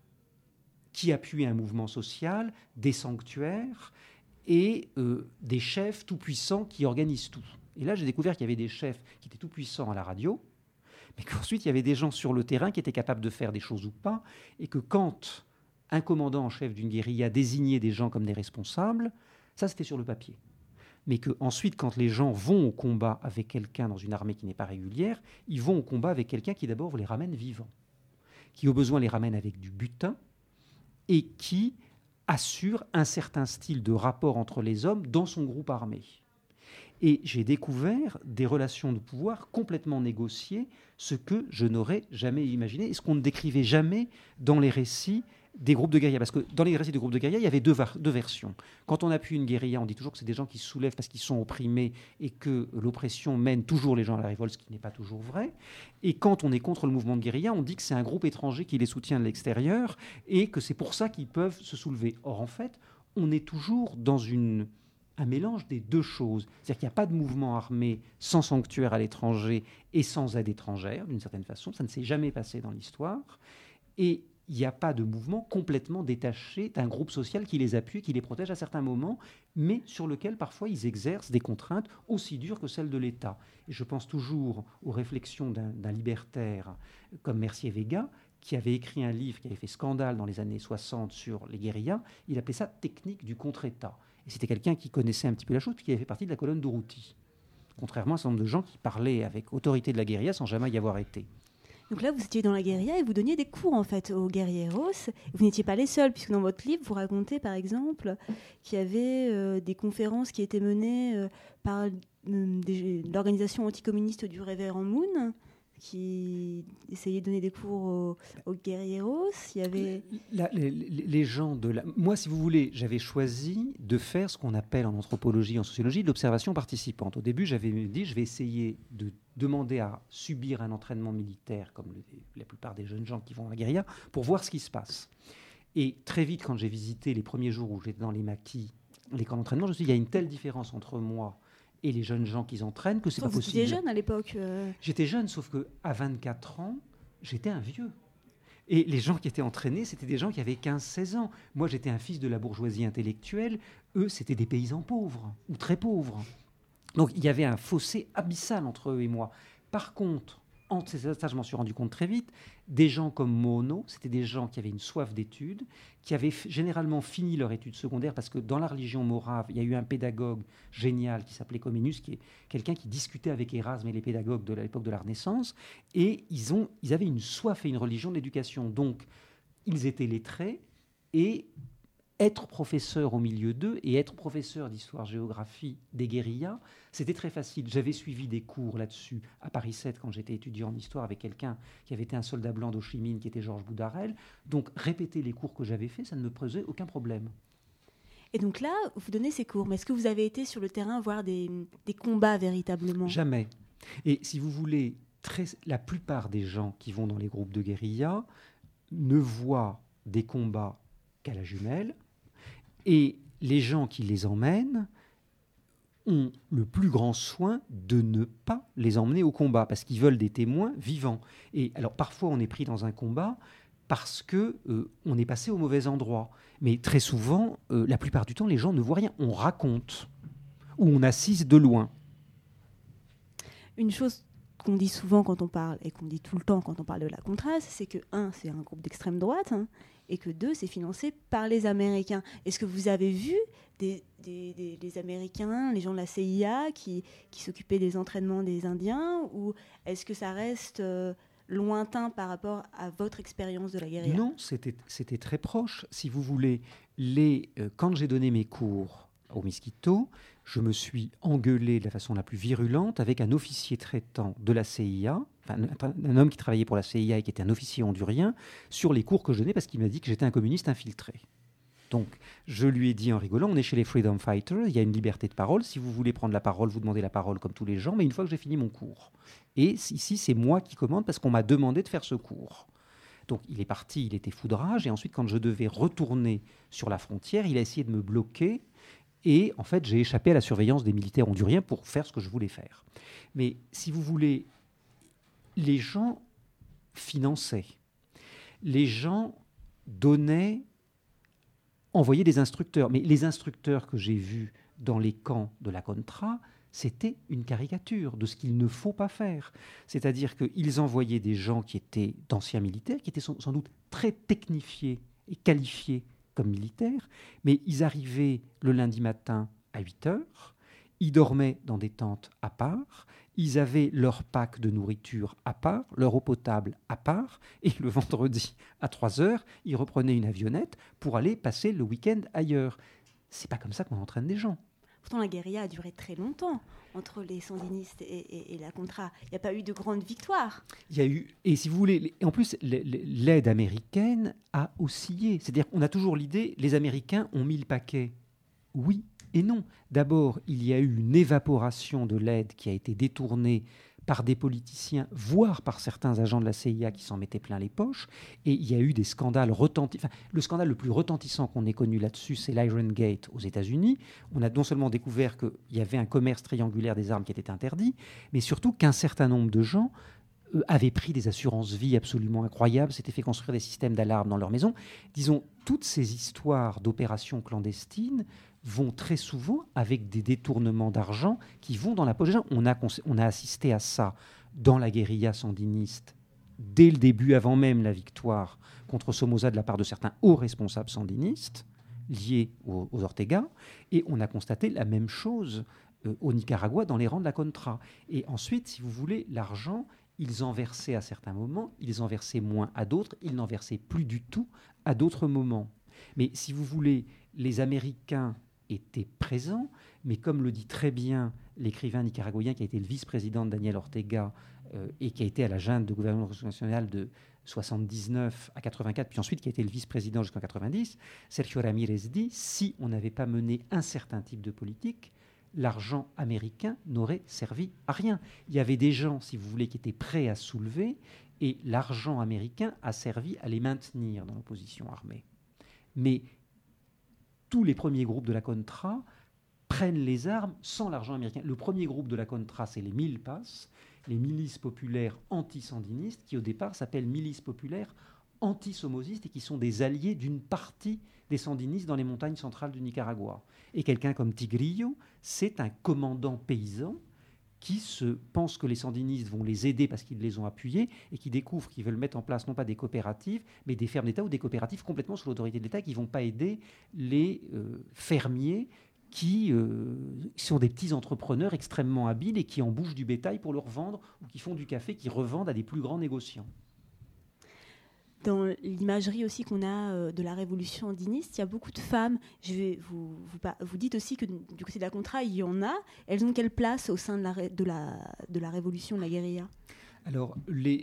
qui appuie un mouvement social, des sanctuaires et des chefs tout-puissants qui organisent tout. Et là, j'ai découvert qu'il y avait des chefs qui étaient tout-puissants à la radio, mais qu'ensuite, il y avait des gens sur le terrain qui étaient capables de faire des choses ou pas, et que quand un commandant en chef d'une guérilla désignait des gens comme des responsables, ça, c'était sur le papier. Mais qu'ensuite, quand les gens vont au combat avec quelqu'un dans une armée qui n'est pas régulière, ils vont au combat avec quelqu'un qui, d'abord, les ramène vivants, qui, au besoin, les ramène avec du butin, et qui assure un certain style de rapport entre les hommes dans son groupe armé. Et j'ai découvert des relations de pouvoir complètement négociées, ce que je n'aurais jamais imaginé et ce qu'on ne décrivait jamais dans les récits des groupes de guérilla. Parce que dans les récits des groupes de guérilla, il y avait deux versions. Quand on appuie une guérilla, on dit toujours que c'est des gens qui se soulèvent parce qu'ils sont opprimés et que l'oppression mène toujours les gens à la révolte, ce qui n'est pas toujours vrai. Et quand on est contre le mouvement de guérilla, on dit que c'est un groupe étranger qui les soutient de l'extérieur et que c'est pour ça qu'ils peuvent se soulever. Or, en fait, on est toujours dans un mélange des deux choses. C'est-à-dire qu'il n'y a pas de mouvement armé sans sanctuaire à l'étranger et sans aide étrangère, d'une certaine façon. Ça ne s'est jamais passé dans l'histoire. Et il n'y a pas de mouvement complètement détaché d'un groupe social qui les appuie, qui les protège à certains moments, mais sur lequel parfois ils exercent des contraintes aussi dures que celles de l'État. Et je pense toujours aux réflexions d'un libertaire comme Mercier Vega, qui avait écrit un livre qui avait fait scandale dans les années 60 sur les guérillas. Il appelait ça « technique du contre-État ». Et c'était quelqu'un qui connaissait un petit peu la chose, puis qui avait fait partie de la colonne d'Urruti. Contrairement à un certain nombre de gens qui parlaient avec autorité de la guérilla sans jamais y avoir été. Donc là, vous étiez dans la guérilla et vous donniez des cours en fait aux guerrieros. Vous n'étiez pas les seuls, puisque dans votre livre, vous racontez par exemple qu'il y avait des conférences qui étaient menées par l'organisation anticommuniste du Révérend Moon, qui essayait de donner des cours aux guerrieros. Il y avait les gens de la... Moi, si vous voulez, j'avais choisi de faire ce qu'on appelle en anthropologie, en sociologie, de l'observation participante. Au début, j'avais dit, je vais essayer de demander à subir un entraînement militaire, comme la plupart des jeunes gens qui vont à la guérilla, pour voir ce qui se passe. Et très vite, quand j'ai visité les premiers jours où j'étais dans les maquis, les camps d'entraînement, je me suis dit, il y a une telle différence entre moi et les jeunes gens qu'ils entraînent que c'est pas possible. Vous étiez jeune à l'époque J'étais jeune, sauf qu'à 24 ans, j'étais un vieux. Et les gens qui étaient entraînés, c'était des gens qui avaient 15-16 ans. Moi, j'étais un fils de la bourgeoisie intellectuelle. Eux, c'était des paysans pauvres, ou très pauvres. Donc, il y avait un fossé abyssal entre eux et moi. Par contre, ça, je m'en suis rendu compte très vite, des gens comme Mono, c'était des gens qui avaient une soif d'études, qui avaient généralement fini leur études secondaires, parce que dans la religion morave, il y a eu un pédagogue génial qui s'appelait Comenius, qui est quelqu'un qui discutait avec Erasme et les pédagogues de l'époque de la Renaissance, et ils avaient une soif et une religion de l'éducation. Donc, ils étaient lettrés, et être professeur au milieu d'eux et être professeur d'histoire-géographie des guérillas, c'était très facile. J'avais suivi des cours là-dessus à Paris 7 quand j'étais étudiant en histoire avec quelqu'un qui avait été un soldat blanc d'Ho Chi Minh, qui était Georges Boudarel. Donc répéter les cours que j'avais faits, ça ne me posait aucun problème. Et donc là, vous donnez ces cours, mais est-ce que vous avez été sur le terrain voir des combats véritablement ? Jamais. Et si vous voulez, la plupart des gens qui vont dans les groupes de guérillas ne voient des combats qu'à la jumelle. Et les gens qui les emmènent ont le plus grand soin de ne pas les emmener au combat, parce qu'ils veulent des témoins vivants. Et alors parfois on est pris dans un combat parce que on est passé au mauvais endroit. Mais très souvent, la plupart du temps, les gens ne voient rien. On raconte ou on assiste de loin. Une chose qu'on dit souvent quand on parle, et qu'on dit tout le temps quand on parle de la Contras, c'est que, c'est un groupe d'extrême droite, et que 2, c'est financé par les Américains. Est-ce que vous avez vu des Américains, les gens de la CIA, qui s'occupaient des entraînements des Indiens, ou est-ce que ça reste lointain par rapport à votre expérience de la guérilla ? Non, c'était très proche. Si vous voulez, quand j'ai donné mes cours au Miskito, je me suis engueulé de la façon la plus virulente avec un officier traitant de la CIA, un homme qui travaillait pour la CIA et qui était un officier hondurien, sur les cours que je donnais, parce qu'il m'a dit que j'étais un communiste infiltré. Donc, je lui ai dit en rigolant, on est chez les Freedom Fighters, il y a une liberté de parole. Si vous voulez prendre la parole, vous demandez la parole comme tous les gens, mais une fois que j'ai fini mon cours. Et ici, c'est moi qui commande parce qu'on m'a demandé de faire ce cours. Donc, il est parti, il était foudrage, et ensuite, quand je devais retourner sur la frontière, il a essayé de me bloquer. Et en fait, j'ai échappé à la surveillance des militaires honduriens pour faire ce que je voulais faire. Mais si vous voulez, les gens finançaient, les gens envoyaient des instructeurs. Mais les instructeurs que j'ai vus dans les camps de la Contra, c'était une caricature de ce qu'il ne faut pas faire. C'est-à-dire qu'ils envoyaient des gens qui étaient d'anciens militaires, qui étaient sans doute très technifiés et qualifiés comme militaires, mais ils arrivaient le lundi matin à 8 heures, ils dormaient dans des tentes à part, ils avaient leur pack de nourriture à part, leur eau potable à part, et le vendredi à 3 heures, ils reprenaient une avionnette pour aller passer le week-end ailleurs. C'est pas comme ça qu'on entraîne des gens. Pourtant, la guérilla a duré très longtemps entre les sandinistes et la Contra. Il n'y a pas eu de grande victoire. Il y a eu, et si vous voulez, en plus, l'aide américaine a oscillé. C'est-à-dire qu'on a toujours l'idée, les Américains ont mis le paquet. Oui et non. D'abord, il y a eu une évaporation de l'aide qui a été détournée par des politiciens, voire par certains agents de la CIA qui s'en mettaient plein les poches. Et il y a eu des scandales retentissants. Le scandale le plus retentissant qu'on ait connu là-dessus, c'est l'Iron Gate aux États-Unis. On a non seulement découvert qu'il y avait un commerce triangulaire des armes qui était interdit, mais surtout qu'un certain nombre de gens avaient pris des assurances-vie absolument incroyables, s'étaient fait construire des systèmes d'alarme dans leur maison. Disons, toutes ces histoires d'opérations clandestines vont très souvent avec des détournements d'argent qui vont dans la poche des gens. On a assisté à ça dans la guérilla sandiniste dès le début, avant même la victoire contre Somoza de la part de certains hauts responsables sandinistes liés aux Ortega, et on a constaté la même chose au Nicaragua dans les rangs de la Contra. Et ensuite, si vous voulez, l'argent, ils en versaient à certains moments, ils en versaient moins à d'autres, ils n'en versaient plus du tout à d'autres moments. Mais si vous voulez, les Américains étaient présents, mais comme le dit très bien l'écrivain nicaraguayen qui a été le vice-président de Daniel Ortega et qui a été à la junte de gouvernement national de 79 à 84, puis ensuite qui a été le vice-président jusqu'en 90, Sergio Ramirez dit, si on n'avait pas mené un certain type de politique, l'argent américain n'aurait servi à rien. Il y avait des gens, si vous voulez, qui étaient prêts à soulever, et l'argent américain a servi à les maintenir dans l'opposition armée. Mais tous les premiers groupes de la Contra prennent les armes sans l'argent américain. Le premier groupe de la Contra, c'est les Milpas, les milices populaires anti-sandinistes, qui au départ s'appellent milices populaires anti-somozistes et qui sont des alliés d'une partie des sandinistes dans les montagnes centrales du Nicaragua. Et quelqu'un comme Tigrillo, c'est un commandant paysan qui pensent que les sandinistes vont les aider parce qu'ils les ont appuyés et qui découvrent qu'ils veulent mettre en place non pas des coopératives, mais des fermes d'État ou des coopératives complètement sous l'autorité de l'État qui ne vont pas aider les fermiers qui sont des petits entrepreneurs extrêmement habiles et qui embouchent du bétail pour le revendre ou qui font du café, qui revendent à des plus grands négociants. Dans l'imagerie aussi qu'on a de la révolution sandiniste, il y a beaucoup de femmes. Vous dites aussi que du côté de la Contra, il y en a. Elles ont quelle place au sein de la révolution, de la guérilla? Alors,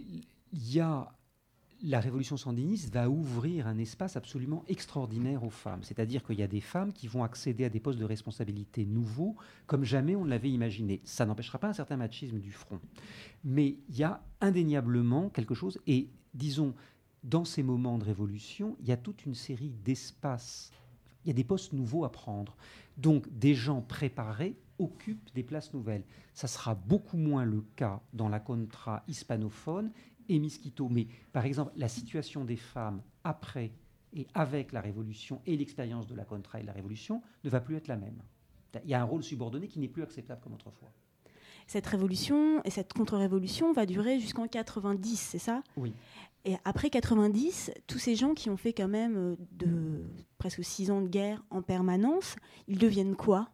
la révolution sandiniste va ouvrir un espace absolument extraordinaire aux femmes. C'est-à-dire qu'il y a des femmes qui vont accéder à des postes de responsabilité nouveaux, comme jamais on ne l'avait imaginé. Ça n'empêchera pas un certain machisme du front. Mais il y a indéniablement quelque chose, et disons, dans ces moments de révolution, il y a toute une série d'espaces. Il y a des postes nouveaux à prendre. Donc, des gens préparés occupent des places nouvelles. Ça sera beaucoup moins le cas dans la Contra hispanophone et Miskito. Mais, par exemple, la situation des femmes après et avec la Révolution et l'expérience de la Contra et de la Révolution ne va plus être la même. Il y a un rôle subordonné qui n'est plus acceptable comme autrefois. Cette révolution et cette contre-révolution va durer jusqu'en 90, c'est ça? Oui. Et après 90, tous ces gens qui ont fait quand même presque 6 ans de guerre en permanence, ils deviennent quoi?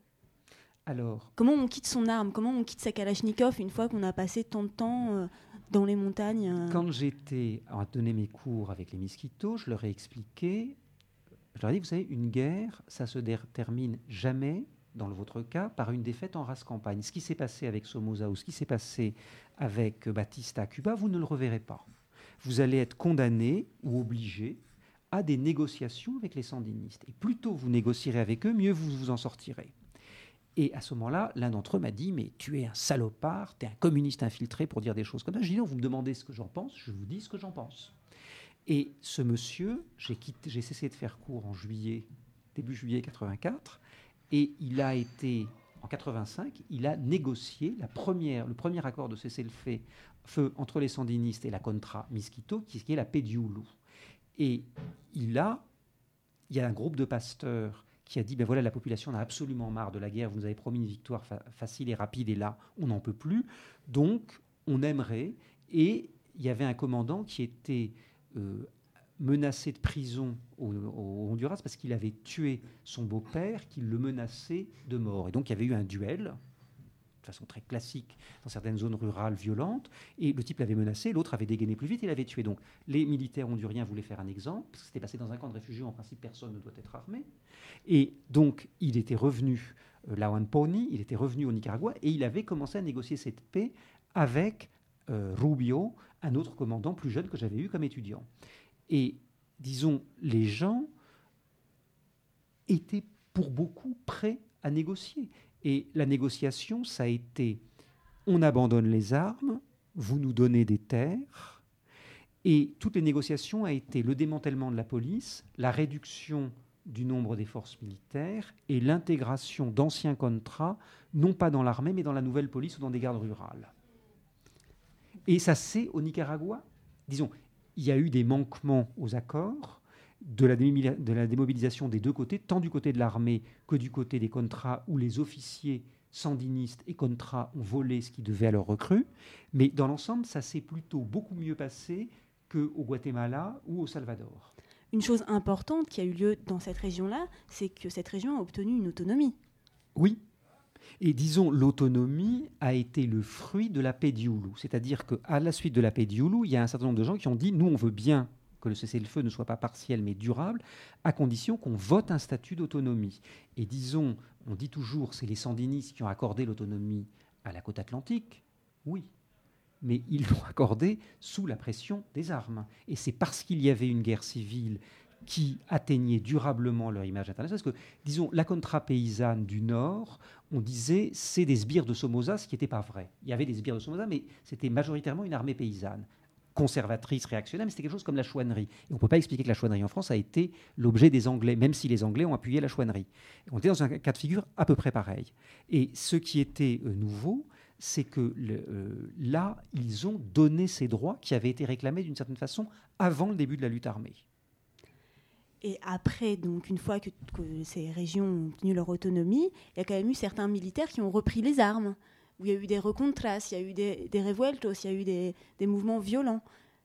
Alors, comment on quitte son arme? Comment on quitte sa Kalachnikov une fois qu'on a passé tant de temps dans les montagnes? Quand j'étais à donner mes cours avec les Miskitos, je leur ai expliqué, je leur ai dit, vous savez, une guerre, ça se termine jamais, dans votre cas, par une défaite en race campagne. Ce qui s'est passé avec Somoza ou ce qui s'est passé avec Batista à Cuba, vous ne le reverrez pas. Vous allez être condamné ou obligé à des négociations avec les sandinistes. Et plus tôt vous négocierez avec eux, mieux vous vous en sortirez. Et à ce moment-là, l'un d'entre eux m'a dit « Mais tu es un salopard, tu es un communiste infiltré pour dire des choses comme ça. » Je dis « Non, vous me demandez ce que j'en pense, je vous dis ce que j'en pense. » Et ce monsieur, j'ai cessé de faire cours en début juillet 84, et il a été, en 85, il a négocié le premier accord de cessez-le-feu entre les sandinistes et la Contra Miskito, qui est la paix d'Ioulou. Et il y a un groupe de pasteurs qui a dit, ben voilà, la population en a absolument marre de la guerre, vous nous avez promis une victoire facile et rapide, et là, on n'en peut plus. Donc, on aimerait, et il y avait un commandant qui était menacé de prison au Honduras parce qu'il avait tué son beau-père, qui le menaçait de mort. Et donc, il y avait eu un duel, de façon très classique, dans certaines zones rurales violentes, et le type l'avait menacé, l'autre avait dégainé plus vite et l'avait tué. Donc, les militaires honduriens voulaient faire un exemple, parce que c'était passé dans un camp de réfugiés, en principe, personne ne doit être armé. Et donc, il était revenu, Lawan Pony, il était revenu au Nicaragua, et il avait commencé à négocier cette paix avec Rubio, un autre commandant plus jeune que j'avais eu comme étudiant. Et, disons, les gens étaient pour beaucoup prêts à négocier. Et la négociation, ça a été, on abandonne les armes, vous nous donnez des terres. Et toutes les négociations a été le démantèlement de la police, la réduction du nombre des forces militaires et l'intégration d'anciens contras, non pas dans l'armée, mais dans la nouvelle police ou dans des gardes rurales. Et ça, c'est au Nicaragua. Disons, il y a eu des manquements aux accords, de la démobilisation des deux côtés, tant du côté de l'armée que du côté des contras, où les officiers sandinistes et contras ont volé ce qui devait à leurs recrues. Mais dans l'ensemble, ça s'est plutôt beaucoup mieux passé qu'au Guatemala ou au Salvador. Une chose importante qui a eu lieu dans cette région-là, c'est que cette région a obtenu une autonomie. Oui. Et disons, l'autonomie a été le fruit de la paix d'Ioulou. C'est-à-dire qu'à la suite de la paix d'Ioulou, il y a un certain nombre de gens qui ont dit « Nous, on veut bien que le cessez-le-feu ne soit pas partiel mais durable, à condition qu'on vote un statut d'autonomie. » Et disons, on dit toujours, c'est les sandinistes qui ont accordé l'autonomie à la côte atlantique. Oui, mais ils l'ont accordé sous la pression des armes. Et c'est parce qu'il y avait une guerre civile qui atteignait durablement leur image internationale. Parce que, disons, la Contra paysanne du Nord, on disait, c'est des sbires de Somoza, ce qui n'était pas vrai. Il y avait des sbires de Somoza, mais c'était majoritairement une armée paysanne, conservatrice, réactionnaire, mais c'était quelque chose comme la chouannerie. Et on ne peut pas expliquer que la chouannerie en France a été l'objet des Anglais, même si les Anglais ont appuyé la chouannerie. On était dans un cas de figure à peu près pareil. Et ce qui était nouveau, c'est que là, ils ont donné ces droits qui avaient été réclamés d'une certaine façon avant le début de la lutte armée. Et après, donc, une fois que ces régions ont obtenu leur autonomie, il y a quand même eu certains militaires qui ont repris les armes. où il y a eu des recontras, il y a eu des revueltos, il y a eu des mouvements violents.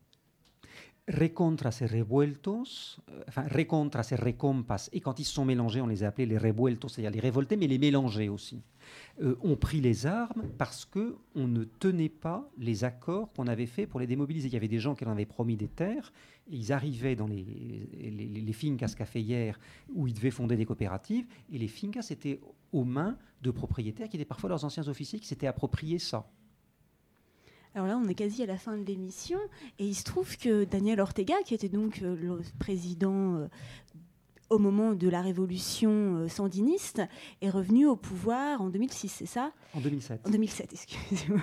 Recontras et revueltos, recontras et recompas, et quand ils se sont mélangés, on les a appelés les revueltos, c'est-à-dire les révoltés, mais les mélangés aussi, ont pris les armes parce qu'on ne tenait pas les accords qu'on avait faits pour les démobiliser. Il y avait des gens qui en avaient promis des terres, et ils arrivaient dans les fincas caféières où ils devaient fonder des coopératives, et les fincas étaient aux mains de propriétaires qui étaient parfois leurs anciens officiers qui s'étaient appropriés ça. Alors là, on est quasi à la fin de l'émission, et il se trouve que Daniel Ortega, qui était donc le président au moment de la révolution sandiniste, est revenu au pouvoir en 2006, c'est ça ? En 2007. En 2007, excusez-moi.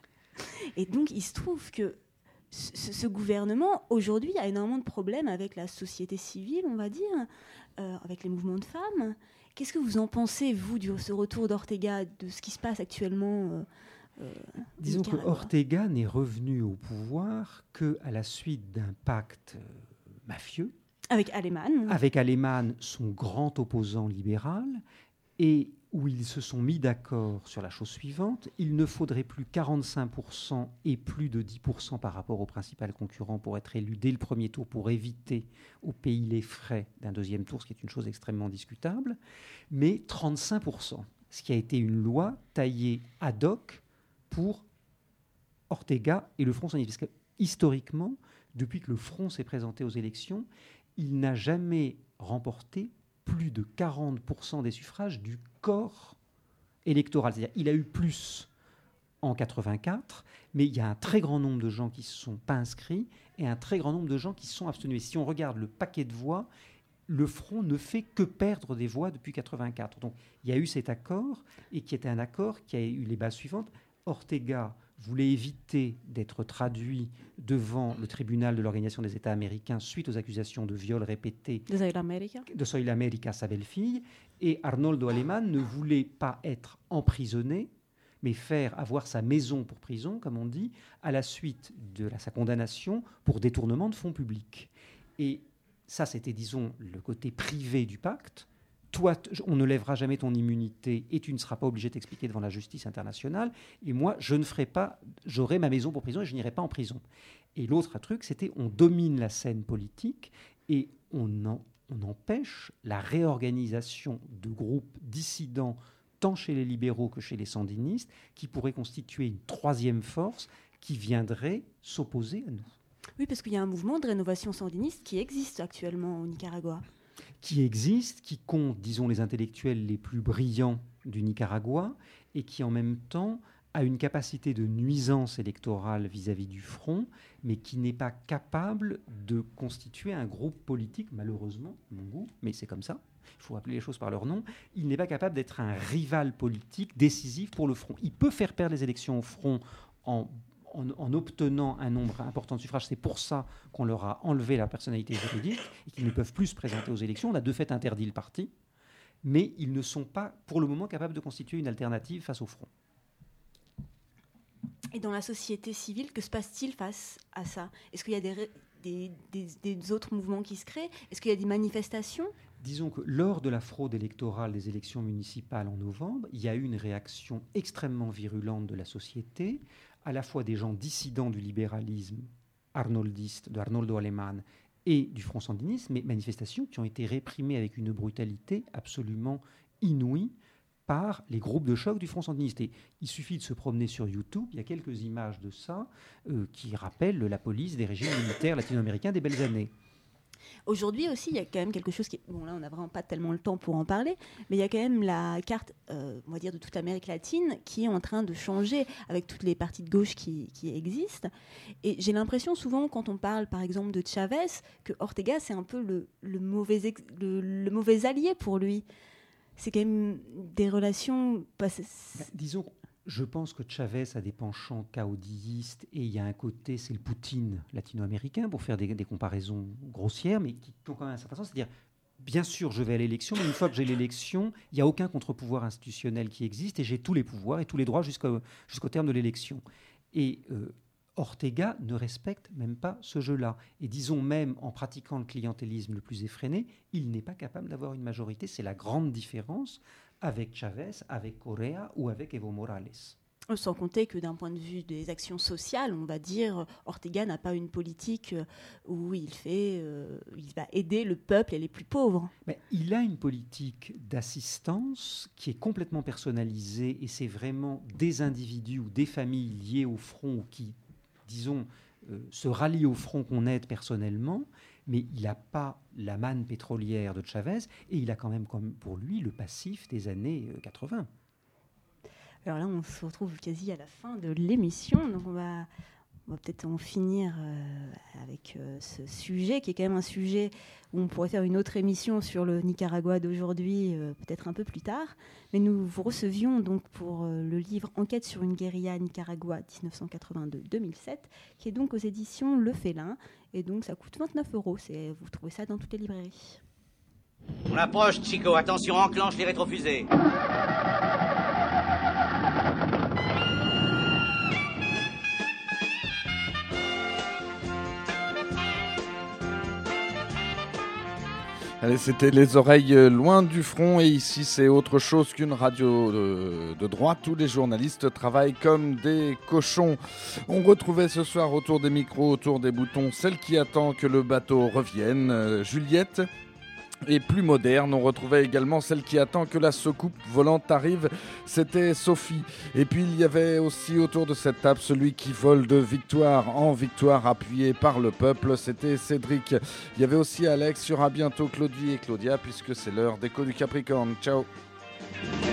Et donc, il se trouve que ce gouvernement, aujourd'hui, a énormément de problèmes avec la société civile, on va dire, avec les mouvements de femmes. Qu'est-ce que vous en pensez, vous, de ce retour d'Ortega, de ce qui se passe actuellement Disons que Ortega n'est revenu au pouvoir qu'à la suite d'un pacte mafieux. Avec Alemán. Avec Alemán, son grand opposant libéral, et où ils se sont mis d'accord sur la chose suivante. Il ne faudrait plus 45% et plus de 10% par rapport au principal concurrent pour être élu dès le premier tour, pour éviter au pays les frais d'un deuxième tour, ce qui est une chose extrêmement discutable, mais 35%, ce qui a été une loi taillée ad hoc pour Ortega et le Front sandiniste. Parce que, historiquement, depuis que le Front s'est présenté aux élections, il n'a jamais remporté plus de 40% des suffrages du corps électoral. C'est-à-dire il a eu plus en 84, mais il y a un très grand nombre de gens qui ne se sont pas inscrits et un très grand nombre de gens qui se sont abstenus. Et si on regarde le paquet de voix, le Front ne fait que perdre des voix depuis 84. Donc il y a eu cet accord, et qui était un accord qui a eu les bases suivantes. Ortega voulait éviter d'être traduit devant le tribunal de l'Organisation des États américains suite aux accusations de viol répétés de Soy la América, sa belle-fille, et Arnoldo Alemán ne voulait pas être emprisonné, mais avoir sa maison pour prison, comme on dit, à la suite de sa condamnation pour détournement de fonds publics. Et ça, c'était, disons, le côté privé du pacte. Toi, on ne lèvera jamais ton immunité et tu ne seras pas obligé de t'expliquer devant la justice internationale. Et moi, je ne ferai pas, j'aurai ma maison pour prison et je n'irai pas en prison. Et l'autre truc, c'était on domine la scène politique et on empêche la réorganisation de groupes dissidents, tant chez les libéraux que chez les sandinistes, qui pourraient constituer une troisième force qui viendrait s'opposer à nous. Oui, parce qu'il y a un mouvement de rénovation sandiniste qui existe actuellement au Nicaragua. Qui existe, qui compte, disons, les intellectuels les plus brillants du Nicaragua, et qui en même temps a une capacité de nuisance électorale vis-à-vis du Front, mais qui n'est pas capable de constituer un groupe politique, malheureusement, à mon goût, mais c'est comme ça, il faut appeler les choses par leur nom, il n'est pas capable d'être un rival politique décisif pour le Front. Il peut faire perdre les élections au Front en obtenant un nombre important de suffrages. C'est pour ça qu'on leur a enlevé la personnalité juridique et qu'ils ne peuvent plus se présenter aux élections. On a de fait interdit le parti, mais ils ne sont pas, pour le moment, capables de constituer une alternative face au Front. Et dans la société civile, que se passe-t-il face à ça ? Est-ce qu'il y a des autres mouvements qui se créent ? Est-ce qu'il y a des manifestations ? Disons que lors de la fraude électorale des élections municipales en novembre, il y a eu une réaction extrêmement virulente de la société, à la fois des gens dissidents du libéralisme arnoldiste, de Arnoldo Alemán, et du Front sandiniste, mais manifestations qui ont été réprimées avec une brutalité absolument inouïe par les groupes de choc du Front sandiniste. Et il suffit de se promener sur YouTube, il y a quelques images de ça qui rappellent la police des régimes militaires latino-américains des belles années. Aujourd'hui aussi, il y a quand même quelque chose qui... Bon, là, on n'a vraiment pas tellement le temps pour en parler, mais il y a quand même la carte, on va dire, de toute l'Amérique latine qui est en train de changer avec toutes les partis de gauche qui existent. Et j'ai l'impression, souvent, quand on parle, par exemple, de Chavez, que Ortega, c'est un peu le mauvais allié pour lui. C'est quand même des relations... Disons... Je pense que Chavez a des penchants caudillistes et il y a un côté, c'est le Poutine latino-américain, pour faire des comparaisons grossières, mais qui ont quand même un certain sens. C'est-à-dire, bien sûr, je vais à l'élection, mais une fois que j'ai l'élection, il n'y a aucun contre-pouvoir institutionnel qui existe et j'ai tous les pouvoirs et tous les droits jusqu'au terme de l'élection. Et Ortega ne respecte même pas ce jeu-là. Et disons même, en pratiquant le clientélisme le plus effréné, il n'est pas capable d'avoir une majorité. C'est la grande différence avec Chavez, avec Correa ou avec Evo Morales. Sans compter que d'un point de vue des actions sociales, on va dire, Ortega n'a pas une politique où il va aider le peuple et les plus pauvres. Mais il a une politique d'assistance qui est complètement personnalisée et c'est vraiment des individus ou des familles liées au front ou qui, disons, se rallient au front qu'on aide personnellement, mais il n'a pas la manne pétrolière de Chavez et il a quand même pour lui le passif des années 80. Alors là, on se retrouve quasi à la fin de l'émission, donc on va peut-être en finir avec ce sujet, qui est quand même un sujet où on pourrait faire une autre émission sur le Nicaragua d'aujourd'hui, peut-être un peu plus tard. Mais nous vous recevions donc pour le livre « Enquête sur une guérilla Nicaragua 1982-2007 », qui est donc aux éditions Le Félin, et donc ça coûte 29 €. Vous trouvez ça dans toutes les librairies. On approche, Chico. Attention, enclenche les rétrofusées. Allez, c'était les oreilles loin du front et ici c'est autre chose qu'une radio de droite. Tous les journalistes travaillent comme des cochons. On retrouvait ce soir autour des micros, autour des boutons, celle qui attend que le bateau revienne, Juliette. Et plus moderne, on retrouvait également celle qui attend que la soucoupe volante arrive, c'était Sophie. Et puis il y avait aussi autour de cette table celui qui vole de victoire en victoire appuyé par le peuple, c'était Cédric. Il y avait aussi Alex, il y aura bientôt Claudie et Claudia puisque c'est l'heure d'écho du Capricorne. Ciao.